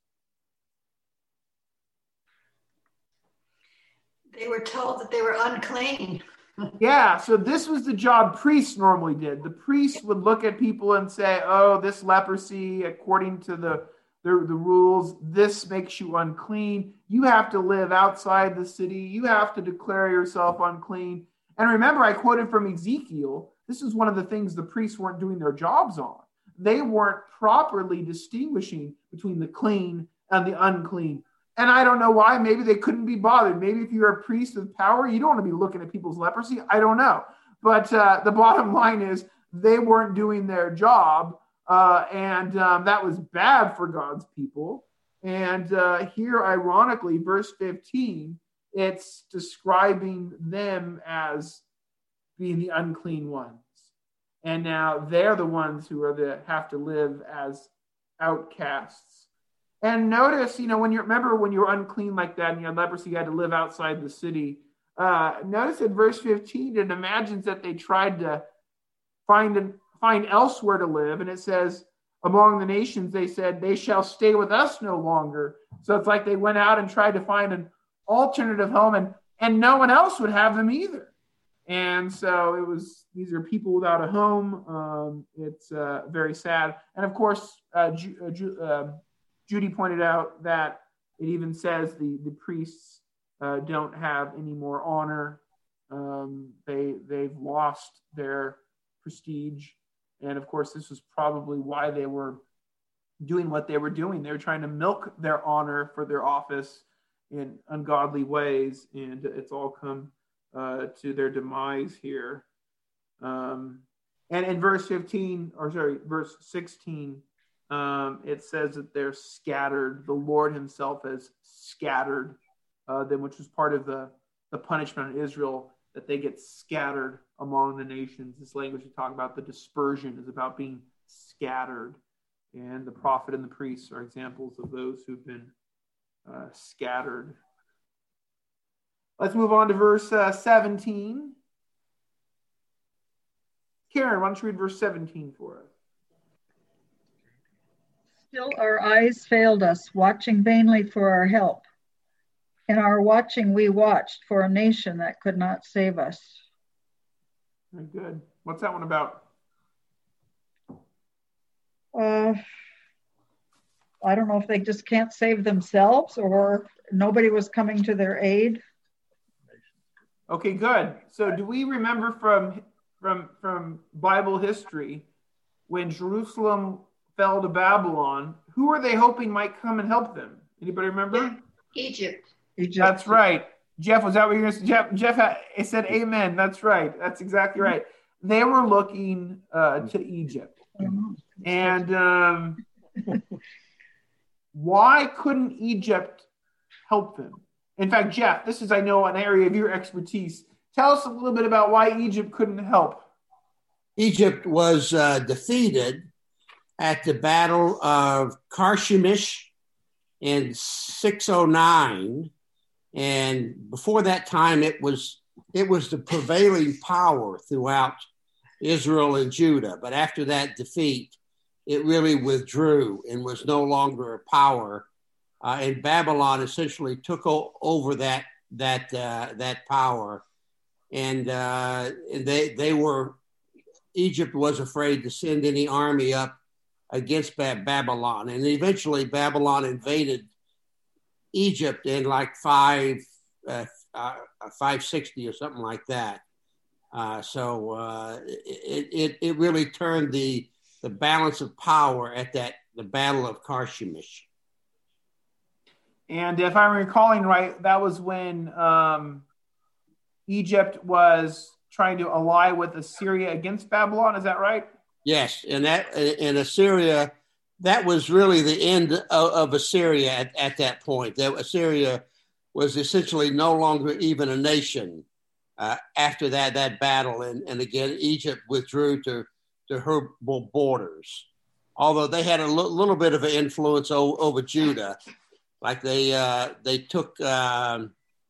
They were told that they were unclean. Yeah, so this was the job priests normally did. The priests would look at people and say, "Oh, this leprosy, according to the rules, this makes you unclean. You have to live outside the city. You have to declare yourself unclean." And remember, I quoted from Ezekiel. This is one of the things the priests weren't doing their jobs on. They weren't properly distinguishing between the clean and the unclean. And I don't know why. Maybe they couldn't be bothered. Maybe if you're a priest with power, you don't want to be looking at people's leprosy. I don't know. But the bottom line is they weren't doing their job. And that was bad for God's people. And here, ironically, verse 15 it's describing them as being the unclean ones. And now they're the ones who have to live as outcasts. And notice, when you were unclean like that and you had leprosy, you had to live outside the city. Notice in verse 15, it imagines that they tried to find elsewhere to live. And it says, among the nations, they said, they shall stay with us no longer. So it's like they went out and tried to find an alternative home, and no one else would have them either. And so these are people without a home. It's very sad. And of course, Judy pointed out that it even says the priests don't have any more honor. They've lost their prestige. And of course, this was probably why they were doing what they were doing. They were trying to milk their honor for their office in ungodly ways. And it's all come to their demise here. And in verse 16, it says that they're scattered. The Lord himself has scattered them, which was part of the punishment on Israel, that they get scattered among the nations. This language we talk about, the dispersion, is about being scattered. And the prophet and the priests are examples of those who've been scattered. Let's move on to verse 17. Karen, why don't you read verse 17 for us? Still our eyes failed us, watching vainly for our help. In our watching, we watched for a nation that could not save us. Very good. What's that one about? I don't know if they just can't save themselves or nobody was coming to their aid. Okay, good. So do we remember from Bible history, when Jerusalem fell to Babylon, who were they hoping might come and help them? Anybody remember? Egypt. That's right. Jeff, was that what you were going to say? Jeff said amen. That's right. That's exactly right. They were looking to Egypt. And why couldn't Egypt help them? In fact, Jeff, this is, I know, an area of your expertise. Tell us a little bit about why Egypt couldn't help. Egypt was defeated at the Battle of Carchemish in 609. And before that time, it was the prevailing power throughout Israel and Judah. But after that defeat, it really withdrew and was no longer a power. And Babylon essentially took over that power. And Egypt was afraid to send any army up against Babylon. And eventually Babylon invaded Egypt in like 560 or something like that. So it really turned the balance of power at the Battle of Carchemish. And if I'm recalling right, that was when Egypt was trying to ally with Assyria against Babylon. Is that right? Yes, and Assyria, that was really the end of Assyria at that point. Assyria was essentially no longer even a nation after that battle. And again, Egypt withdrew to her borders, although they had a little bit of an influence over Judah. Like they took who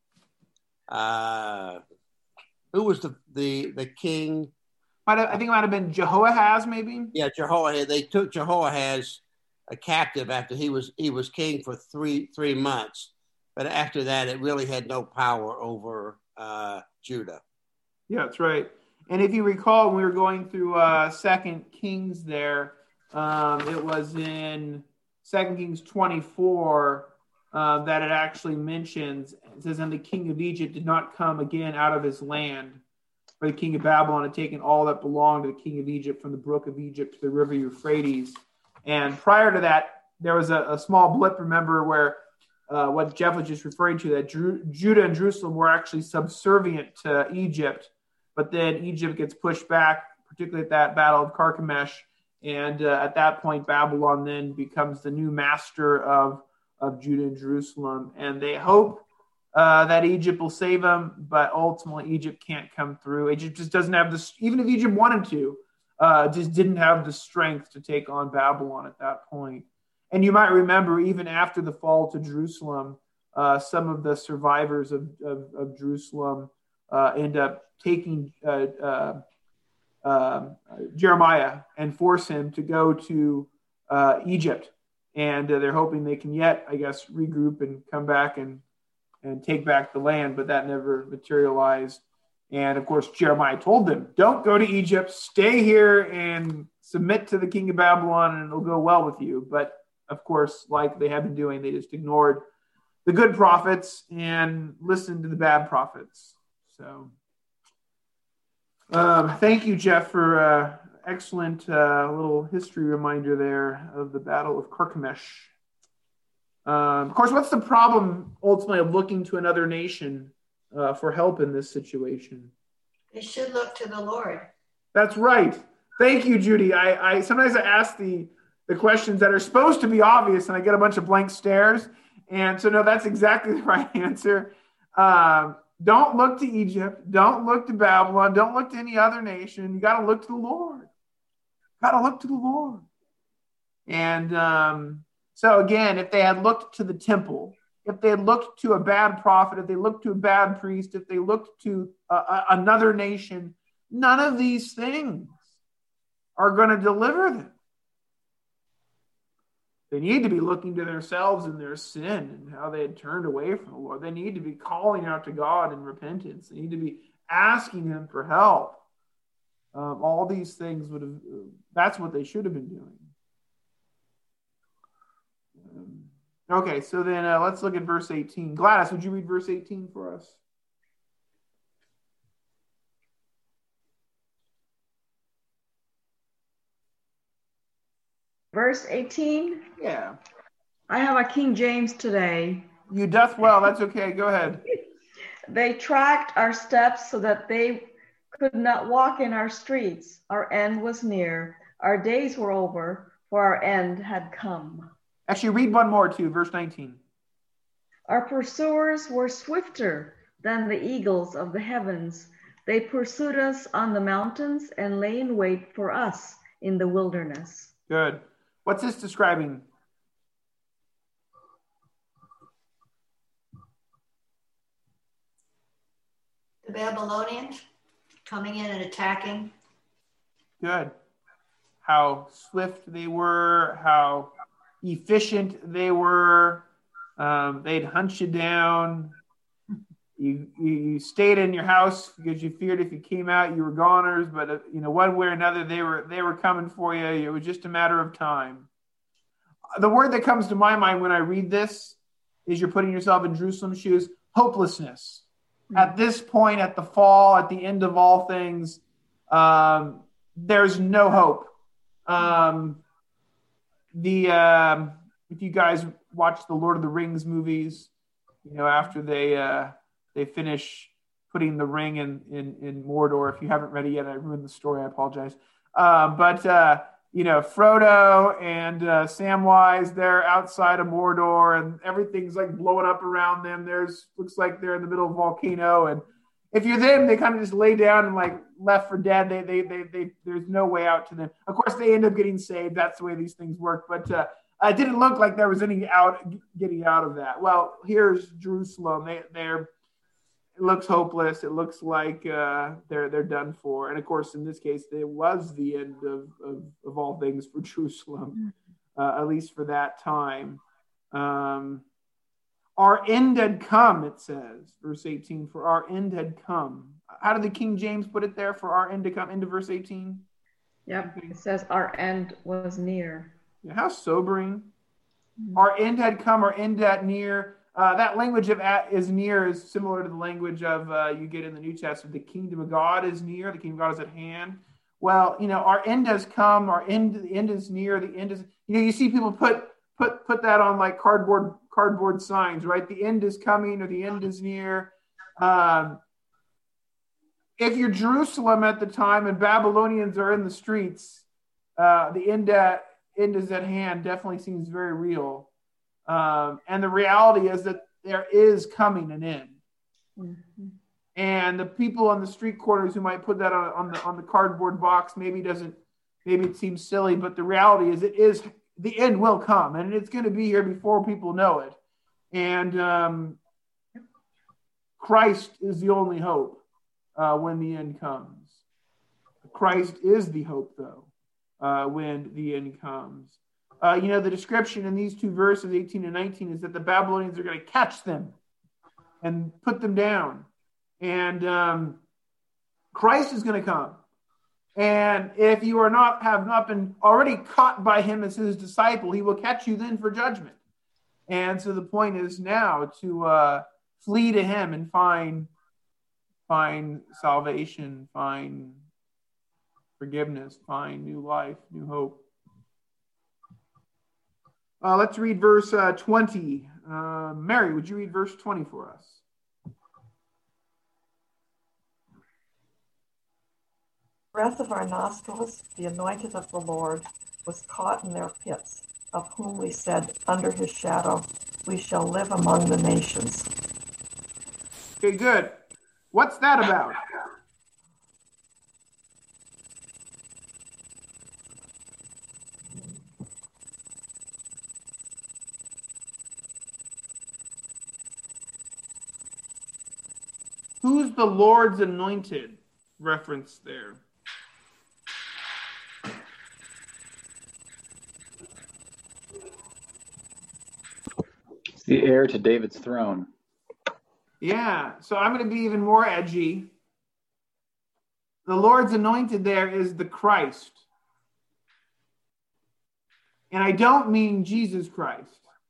was the king? I think it might have been Jehoahaz, maybe. Yeah, Jehoahaz. They took Jehoahaz a captive after he was king for three months, but after that, it really had no power over Judah. Yeah, that's right. And if you recall, when we were going through 2 Kings there, it was in 2 Kings 24 that it actually mentions, it says, and the king of Egypt did not come again out of his land, for the king of Babylon had taken all that belonged to the king of Egypt from the brook of Egypt to the river Euphrates. And prior to that, there was a small blip, remember, where what Jeff was just referring to, that Judah and Jerusalem were actually subservient to Egypt. But then Egypt gets pushed back, particularly at that Battle of Carchemish. And at that point, Babylon then becomes the new master of Judah and Jerusalem. And they hope that Egypt will save them, but ultimately Egypt can't come through. Egypt just doesn't have this, even if Egypt wanted to, just didn't have the strength to take on Babylon at that point. And you might remember, even after the fall to Jerusalem, some of the survivors of Jerusalem end up taking Jeremiah and force him to go to Egypt. And they're hoping they can yet, I guess, regroup and come back and take back the land, but that never materialized. And of course, Jeremiah told them, don't go to Egypt, stay here and submit to the king of Babylon and it'll go well with you. But of course, like they have been doing, they just ignored the good prophets and listened to the bad prophets. So thank you, Jeff, for excellent little history reminder there of the Battle of Carchemish. Of course, what's the problem ultimately of looking to another nation for help in this situation? They should look to the Lord. That's right. Thank you, Judy. I sometimes I ask the questions that are supposed to be obvious and I get a bunch of blank stares. And so, no, that's exactly the right answer. Don't look to Egypt. Don't look to Babylon. Don't look to any other nation. You got to look to the Lord. Got to look to the Lord. And so again, if they had looked to the temple, if they had looked to a bad prophet, if they looked to a bad priest, if they looked to another nation, none of these things are going to deliver them. They need to be looking to themselves and their sin and how they had turned away from the Lord. They need to be calling out to God in repentance. They need to be asking him for help. All these things that's what they should have been doing. Okay, so then let's look at verse 18. Gladys, would you read verse 18 for us? Verse 18? Yeah. I have a King James today. You doth well. That's okay. Go ahead. They tracked our steps so that they could not walk in our streets. Our end was near. Our days were over, for our end had come. Actually, read one more too, verse 19. Our pursuers were swifter than the eagles of the heavens. They pursued us on the mountains and lay in wait for us in the wilderness. Good. What's this describing? The Babylonians coming in and attacking. Good. How swift they were, how efficient they were. They'd hunt you down. You stayed in your house because you feared if you came out you were goners, but one way or another they were coming for you. It was just a matter of time. The word that comes to my mind when I read this is, you're putting yourself in Jerusalem's shoes, hopelessness. Mm-hmm. At this point, at the fall, at the end of all things, there's no hope. If you guys watch the Lord of the Rings movies, after they finish putting the ring in Mordor. If you haven't read it yet, I ruined the story. I apologize. But Frodo and Samwise, they're outside of Mordor, and everything's like blowing up around them. Looks like they're in the middle of a volcano, and if you're them, they kind of just lay down and like left for dead. They there's no way out to them. Of course, they end up getting saved. That's the way these things work. But it didn't look like there was any getting out of that. Well, here's Jerusalem. It looks hopeless. It looks like they're done for. And of course, in this case, it was the end of all things for Jerusalem, at least for that time. Our end had come, it says, verse 18, for our end had come. How did the King James put it there, for our end to come, into verse 18? Yep, it says our end was near. Yeah, how sobering. Mm-hmm. Our end had come, our end at near. That language of at is near is similar to the language of you get in the New Testament. The kingdom of God is near. The kingdom of God is at hand. Well, our end has come. The end is near. The end is. You see people put that on like cardboard signs, right? The end is coming, or the end is near. If you're Jerusalem at the time and Babylonians are in the streets, the end is at hand. Definitely seems very real. And the reality is that there is coming an end. Mhm. And the people on the street corners who might put that on the cardboard box, maybe it seems silly, but the reality is the end will come, and it's going to be here before people know it. And Christ is the only hope when the end comes. Christ is the hope, though, when the end comes. The description in these two verses, 18 and 19, is that the Babylonians are going to catch them and put them down. And Christ is going to come. And if you have not been already caught by him as his disciple, he will catch you then for judgment. And so the point is now to flee to him and find salvation, find forgiveness, find new life, new hope. Let's read verse 20. Mary, would you read verse 20 for us? Breath of our nostrils, the anointed of the Lord, was caught in their pits, of whom we said, under his shadow, we shall live among the nations. Okay, good. What's that about? Who's the Lord's anointed reference there? It's the heir to David's throne. Yeah, so I'm going to be even more edgy. The Lord's anointed there is the Christ. And I don't mean Jesus Christ.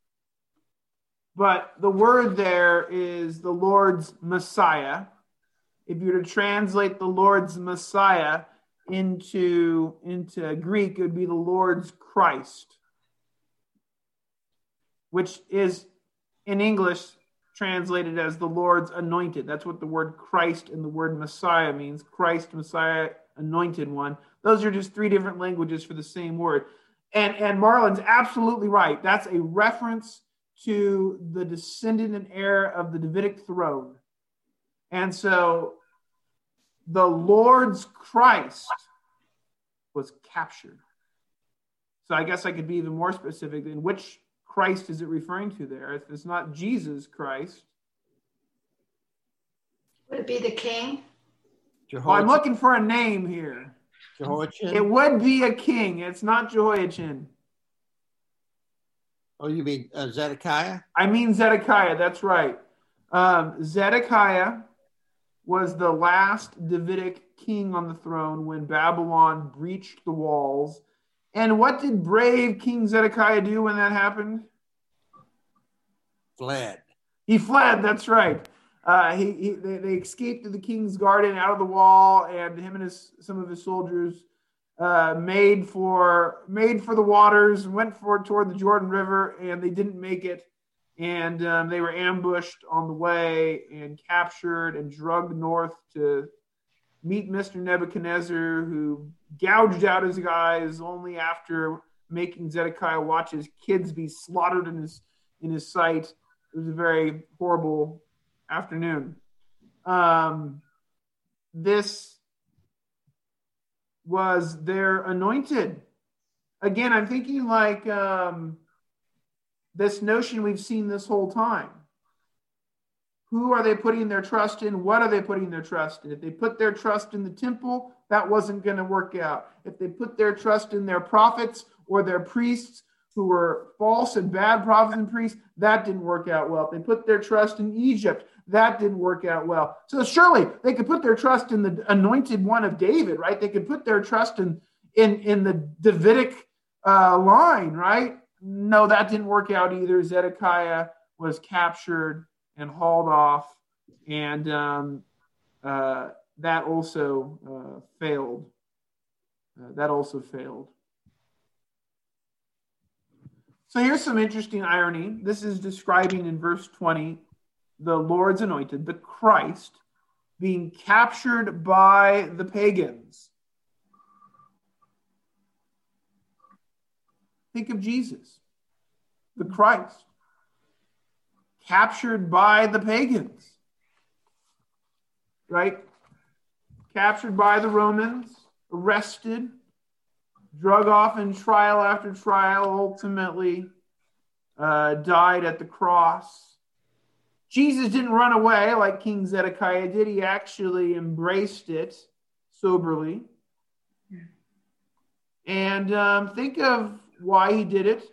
But the word there is the Lord's Messiah. If you were to translate the Lord's Messiah into Greek, it would be the Lord's Christ, which is in English translated as the Lord's anointed. That's what the word Christ and the word Messiah means. Christ, Messiah, anointed one. Those are just three different languages for the same word. And Marlon's absolutely right. That's a reference to the descendant and heir of the Davidic throne. And so the Lord's Christ was captured. So I guess I could be even more specific. In which Christ is it referring to there? If it's not Jesus Christ. Would it be the king? Well, I'm looking for a name here. Jehoiachin? It would be a king. It's not Jehoiachin. Oh, you mean Zedekiah? I mean Zedekiah, that's right. Zedekiah was the last Davidic king on the throne when Babylon breached the walls. And what did brave King Zedekiah do when that happened? Fled. He fled, that's right. They escaped to the king's garden out of the wall, and him and some of his soldiers made for the waters, went toward the Jordan River, and they didn't make it. And they were ambushed on the way and captured and drugged north to meet Mr. Nebuchadnezzar, who gouged out his eyes only after making Zedekiah watch his kids be slaughtered in his sight. It was a very horrible afternoon. This was their anointed. Again, I'm thinking like this notion we've seen this whole time. Who are they putting their trust in? What are they putting their trust in? If they put their trust in the temple, that wasn't going to work out. If they put their trust in their prophets or their priests who were false and bad prophets and priests, that didn't work out well. If they put their trust in Egypt, that didn't work out well. So surely they could put their trust in the anointed one of David, right? They could put their trust in the Davidic line, right? No, that didn't work out either. Zedekiah was captured and hauled off, and that also failed. So here's some interesting irony. This is describing in verse 20 the Lord's anointed, the Christ, being captured by the pagans. Think of Jesus, the Christ, captured by the pagans, right? Captured by the Romans, arrested, drug off in trial after trial, ultimately died at the cross. Jesus didn't run away like King Zedekiah did. He actually embraced it soberly. And think of why he did it.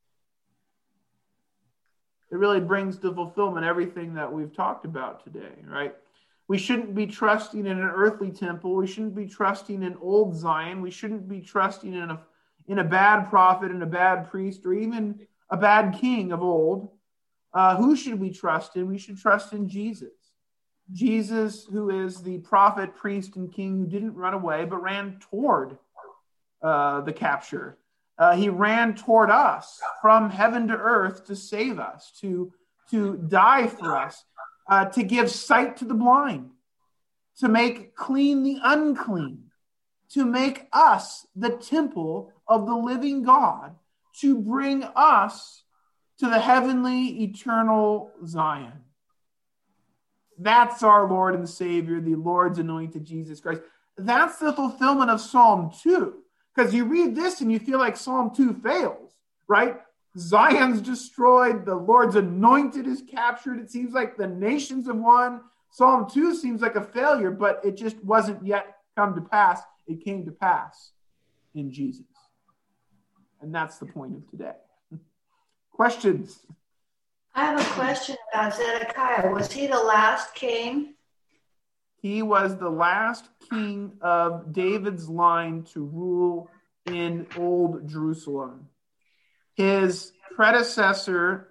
It really brings to fulfillment everything that we've talked about today, right? We shouldn't be trusting in an earthly temple. We shouldn't be trusting in old Zion. We shouldn't be trusting in a bad prophet and a bad priest or even a bad king of old. Who should we trust in? We should trust in Jesus. Jesus, who is the prophet, priest, and king who didn't run away but ran toward the capture. He ran toward us from heaven to earth to save us, to die for us, to give sight to the blind, to make clean the unclean, to make us the temple of the living God, to bring us to the heavenly, eternal Zion. That's our Lord and Savior, the Lord's anointed Jesus Christ. That's the fulfillment of Psalm 2. Because you read this and you feel like Psalm 2 fails, right? Zion's destroyed. The Lord's anointed is captured. It seems like the nations have won. Psalm 2 seems like a failure, but it just wasn't yet come to pass. It came to pass in Jesus. And that's the point of today. Questions? I have a question about Zedekiah. Was he the last king? He was the last king of David's line to rule in Old Jerusalem. His predecessor,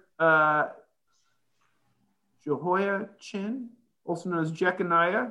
Jehoiachin, also known as Jeconiah,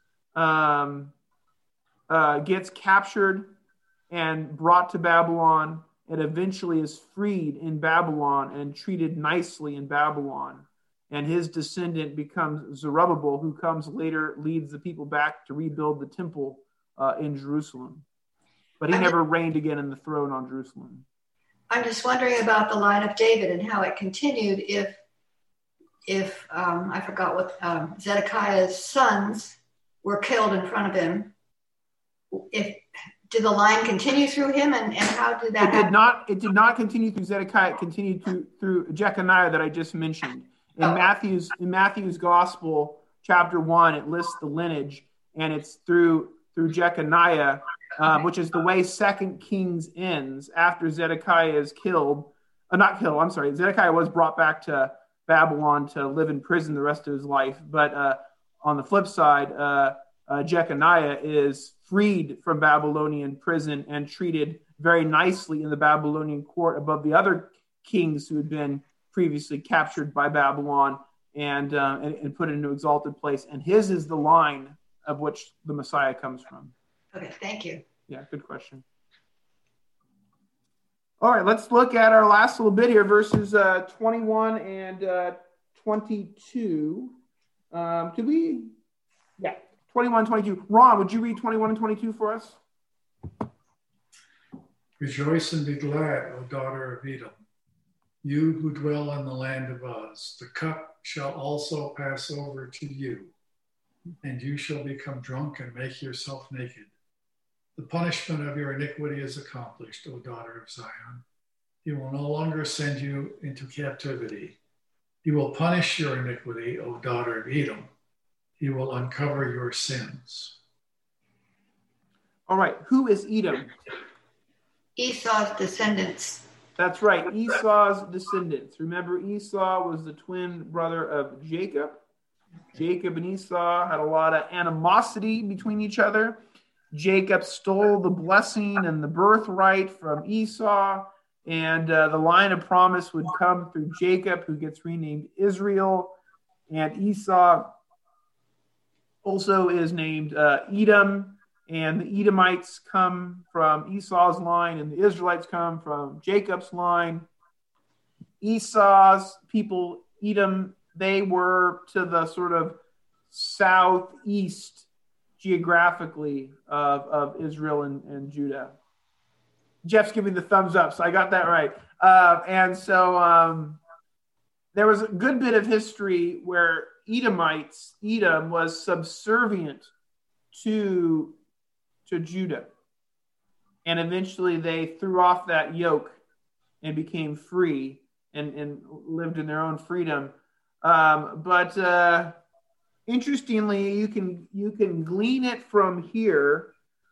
gets captured and brought to Babylon and eventually is freed in Babylon and treated nicely in Babylon. And his descendant becomes Zerubbabel, who comes later, leads the people back to rebuild the temple in Jerusalem. But he never reigned again in the throne on Jerusalem. I'm just wondering about the line of David and how it continued if I forgot what Zedekiah's sons were killed in front of him. Did the line continue through him, and how did that happen? It did not continue through Zedekiah. It continued through Jeconiah that I just mentioned. In Matthew's Gospel, chapter 1, it lists the lineage, and it's through Jeconiah, which is the way 2 Kings ends after Zedekiah is Zedekiah was brought back to Babylon to live in prison the rest of his life. But on the flip side, Jeconiah is freed from Babylonian prison and treated very nicely in the Babylonian court above the other kings who had been previously captured by Babylon and put into an exalted place. And his is the line of which the Messiah comes from. Okay, thank you. Yeah, good question. All right, let's look at our last little bit here, verses 21 and 22. 21, 22. Ron, would you read 21 and 22 for us? Rejoice and be glad, O daughter of Edom, you who dwell in the land of Uz. The cup shall also pass over to you, and you shall become drunk and make yourself naked. The punishment of your iniquity is accomplished, O daughter of Zion. He will no longer send you into captivity. He will punish your iniquity, O daughter of Edom. He will uncover your sins. All right, who is Edom? Esau's descendants. That's right, Esau's descendants. Remember, Esau was the twin brother of Jacob. Jacob and Esau had a lot of animosity between each other. Jacob stole the blessing and the birthright from Esau, and the line of promise would come through Jacob, who gets renamed Israel, and Esau also is named Edom, and the Edomites come from Esau's line, and the Israelites come from Jacob's line. Esau's people, Edom, they were to the sort of southeast geographically of Israel and Judah. Jeff's giving the thumbs up, so I got that right. And so there was a good bit of history where Edom was subservient to Judah. And eventually they threw off that yoke and became free and lived in their own freedom. But interestingly, you can glean it from here.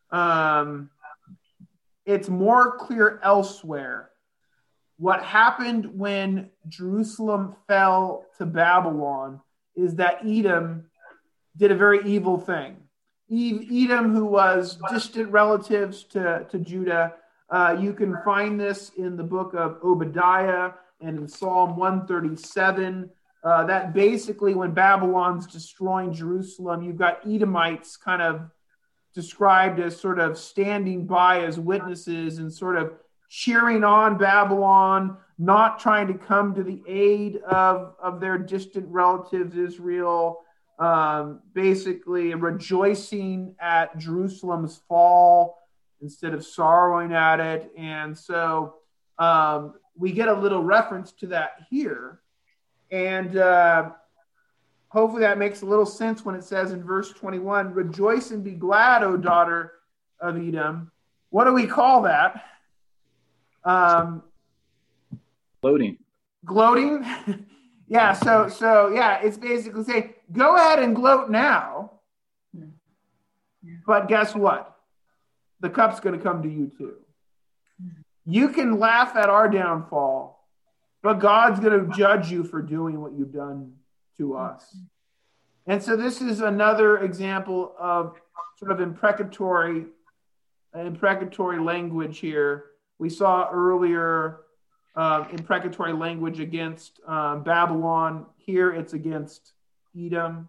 It's more clear elsewhere. What happened when Jerusalem fell to Babylon is that Edom did a very evil thing. Edom, who was distant relatives to Judah, you can find this in the book of Obadiah and in Psalm 137. That basically, when Babylon's destroying Jerusalem, you've got Edomites kind of described as sort of standing by as witnesses and sort of cheering on Babylon, not trying to come to the aid of their distant relatives, Israel, basically rejoicing at Jerusalem's fall instead of sorrowing at it. And so we get a little reference to that here. And hopefully that makes a little sense when it says in verse 21, rejoice and be glad, O daughter of Edom. What do we call that? Gloating. Gloating? Yeah, so yeah, it's basically saying, go ahead and gloat now. But guess what? The cup's going to come to you too. You can laugh at our downfall, but God's going to judge you for doing what you've done to us. And so this is another example of sort of imprecatory language here. We saw earlier imprecatory language against Babylon. Here it's against Edom.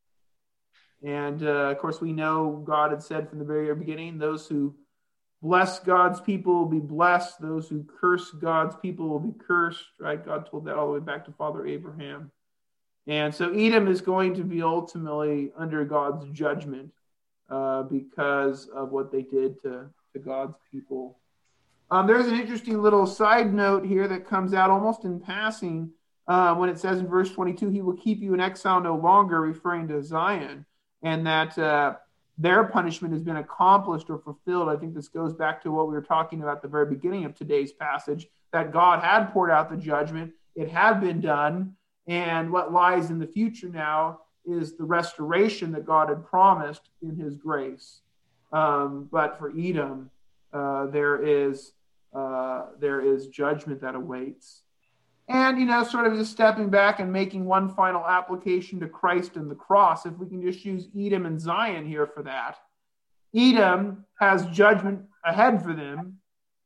And of course, we know God had said from the very beginning, those who bless God's people will be blessed. Those who curse God's people will be cursed, right? God told that all the way back to Father Abraham. And so Edom is going to be ultimately under God's judgment because of what they did to God's people. There's an interesting little side note here that comes out almost in passing when it says in verse 22, he will keep you in exile no longer, referring to Zion, and that their punishment has been accomplished or fulfilled. I think this goes back to what we were talking about at the very beginning of today's passage, that God had poured out the judgment. It had been done. And what lies in the future now is the restoration that God had promised in his grace. But for Edom, there is judgment that awaits. And, sort of just stepping back and making one final application to Christ and the cross, if we can just use Edom and Zion here for that. Edom has judgment ahead for them.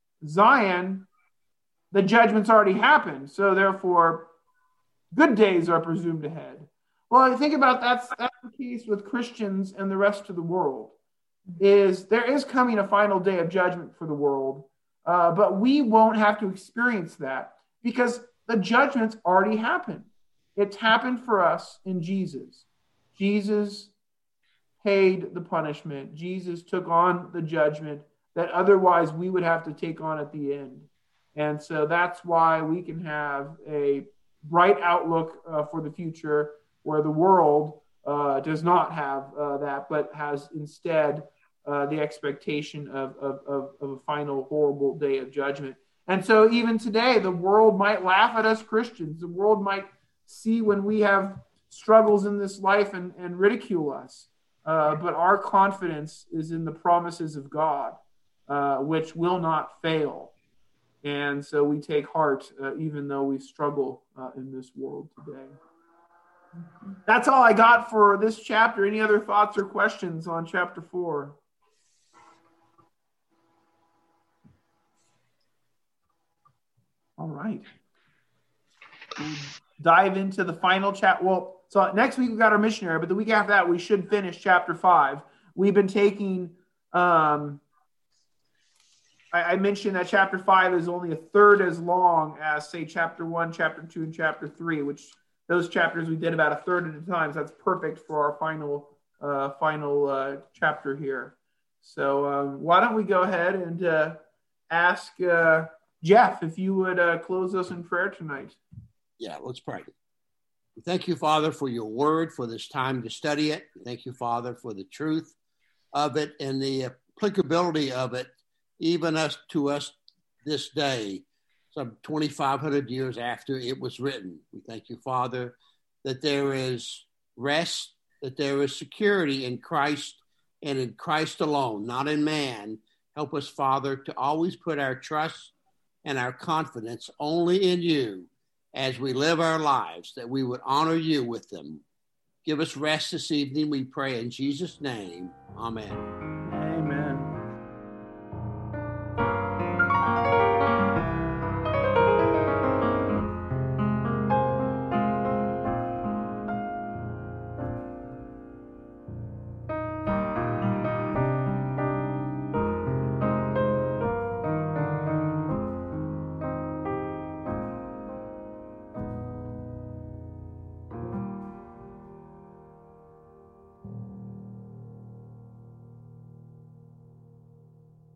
Zion, the judgment's already happened. So therefore, good days are presumed ahead. Well, I think about that's the case with Christians and the rest of the world. There is coming a final day of judgment for the world, but we won't have to experience that because the judgment's already happened. It's happened for us in Jesus. Jesus paid the punishment. Jesus took on the judgment that otherwise we would have to take on at the end. And so that's why we can have a bright outlook for the future where the world does not have that, but has instead the expectation of a final horrible day of judgment. And so even today, the world might laugh at us Christians. The world might see when we have struggles in this life and ridicule us. But our confidence is in the promises of God, which will not fail. And so we take heart, even though we struggle in this world today. That's all I got for this chapter. Any other thoughts or questions on chapter 4? All right. We'll dive into the final chapter. Well, so next week we've got our missionary, but the week after that we should finish chapter 5. We've been taking, I mentioned that chapter 5 is only a third as long as, say, chapter 1, chapter 2, and chapter 3, which those chapters we did about a third at a time. So that's perfect for our final chapter here. So why don't we go ahead and ask Jeff if you would close us in prayer tonight. let's pray. Thank you, Father, for your word, for this time to study it. Thank you, Father, for the truth of it and the applicability of it, even to us this day, some 2,500 years after it was written. We thank you, Father, that there is rest, that there is security in Christ and in Christ alone, not in man. Help us, Father, to always put our trust and our confidence only in you as we live our lives, that we would honor you with them. Give us rest this evening, we pray in Jesus' name. Amen.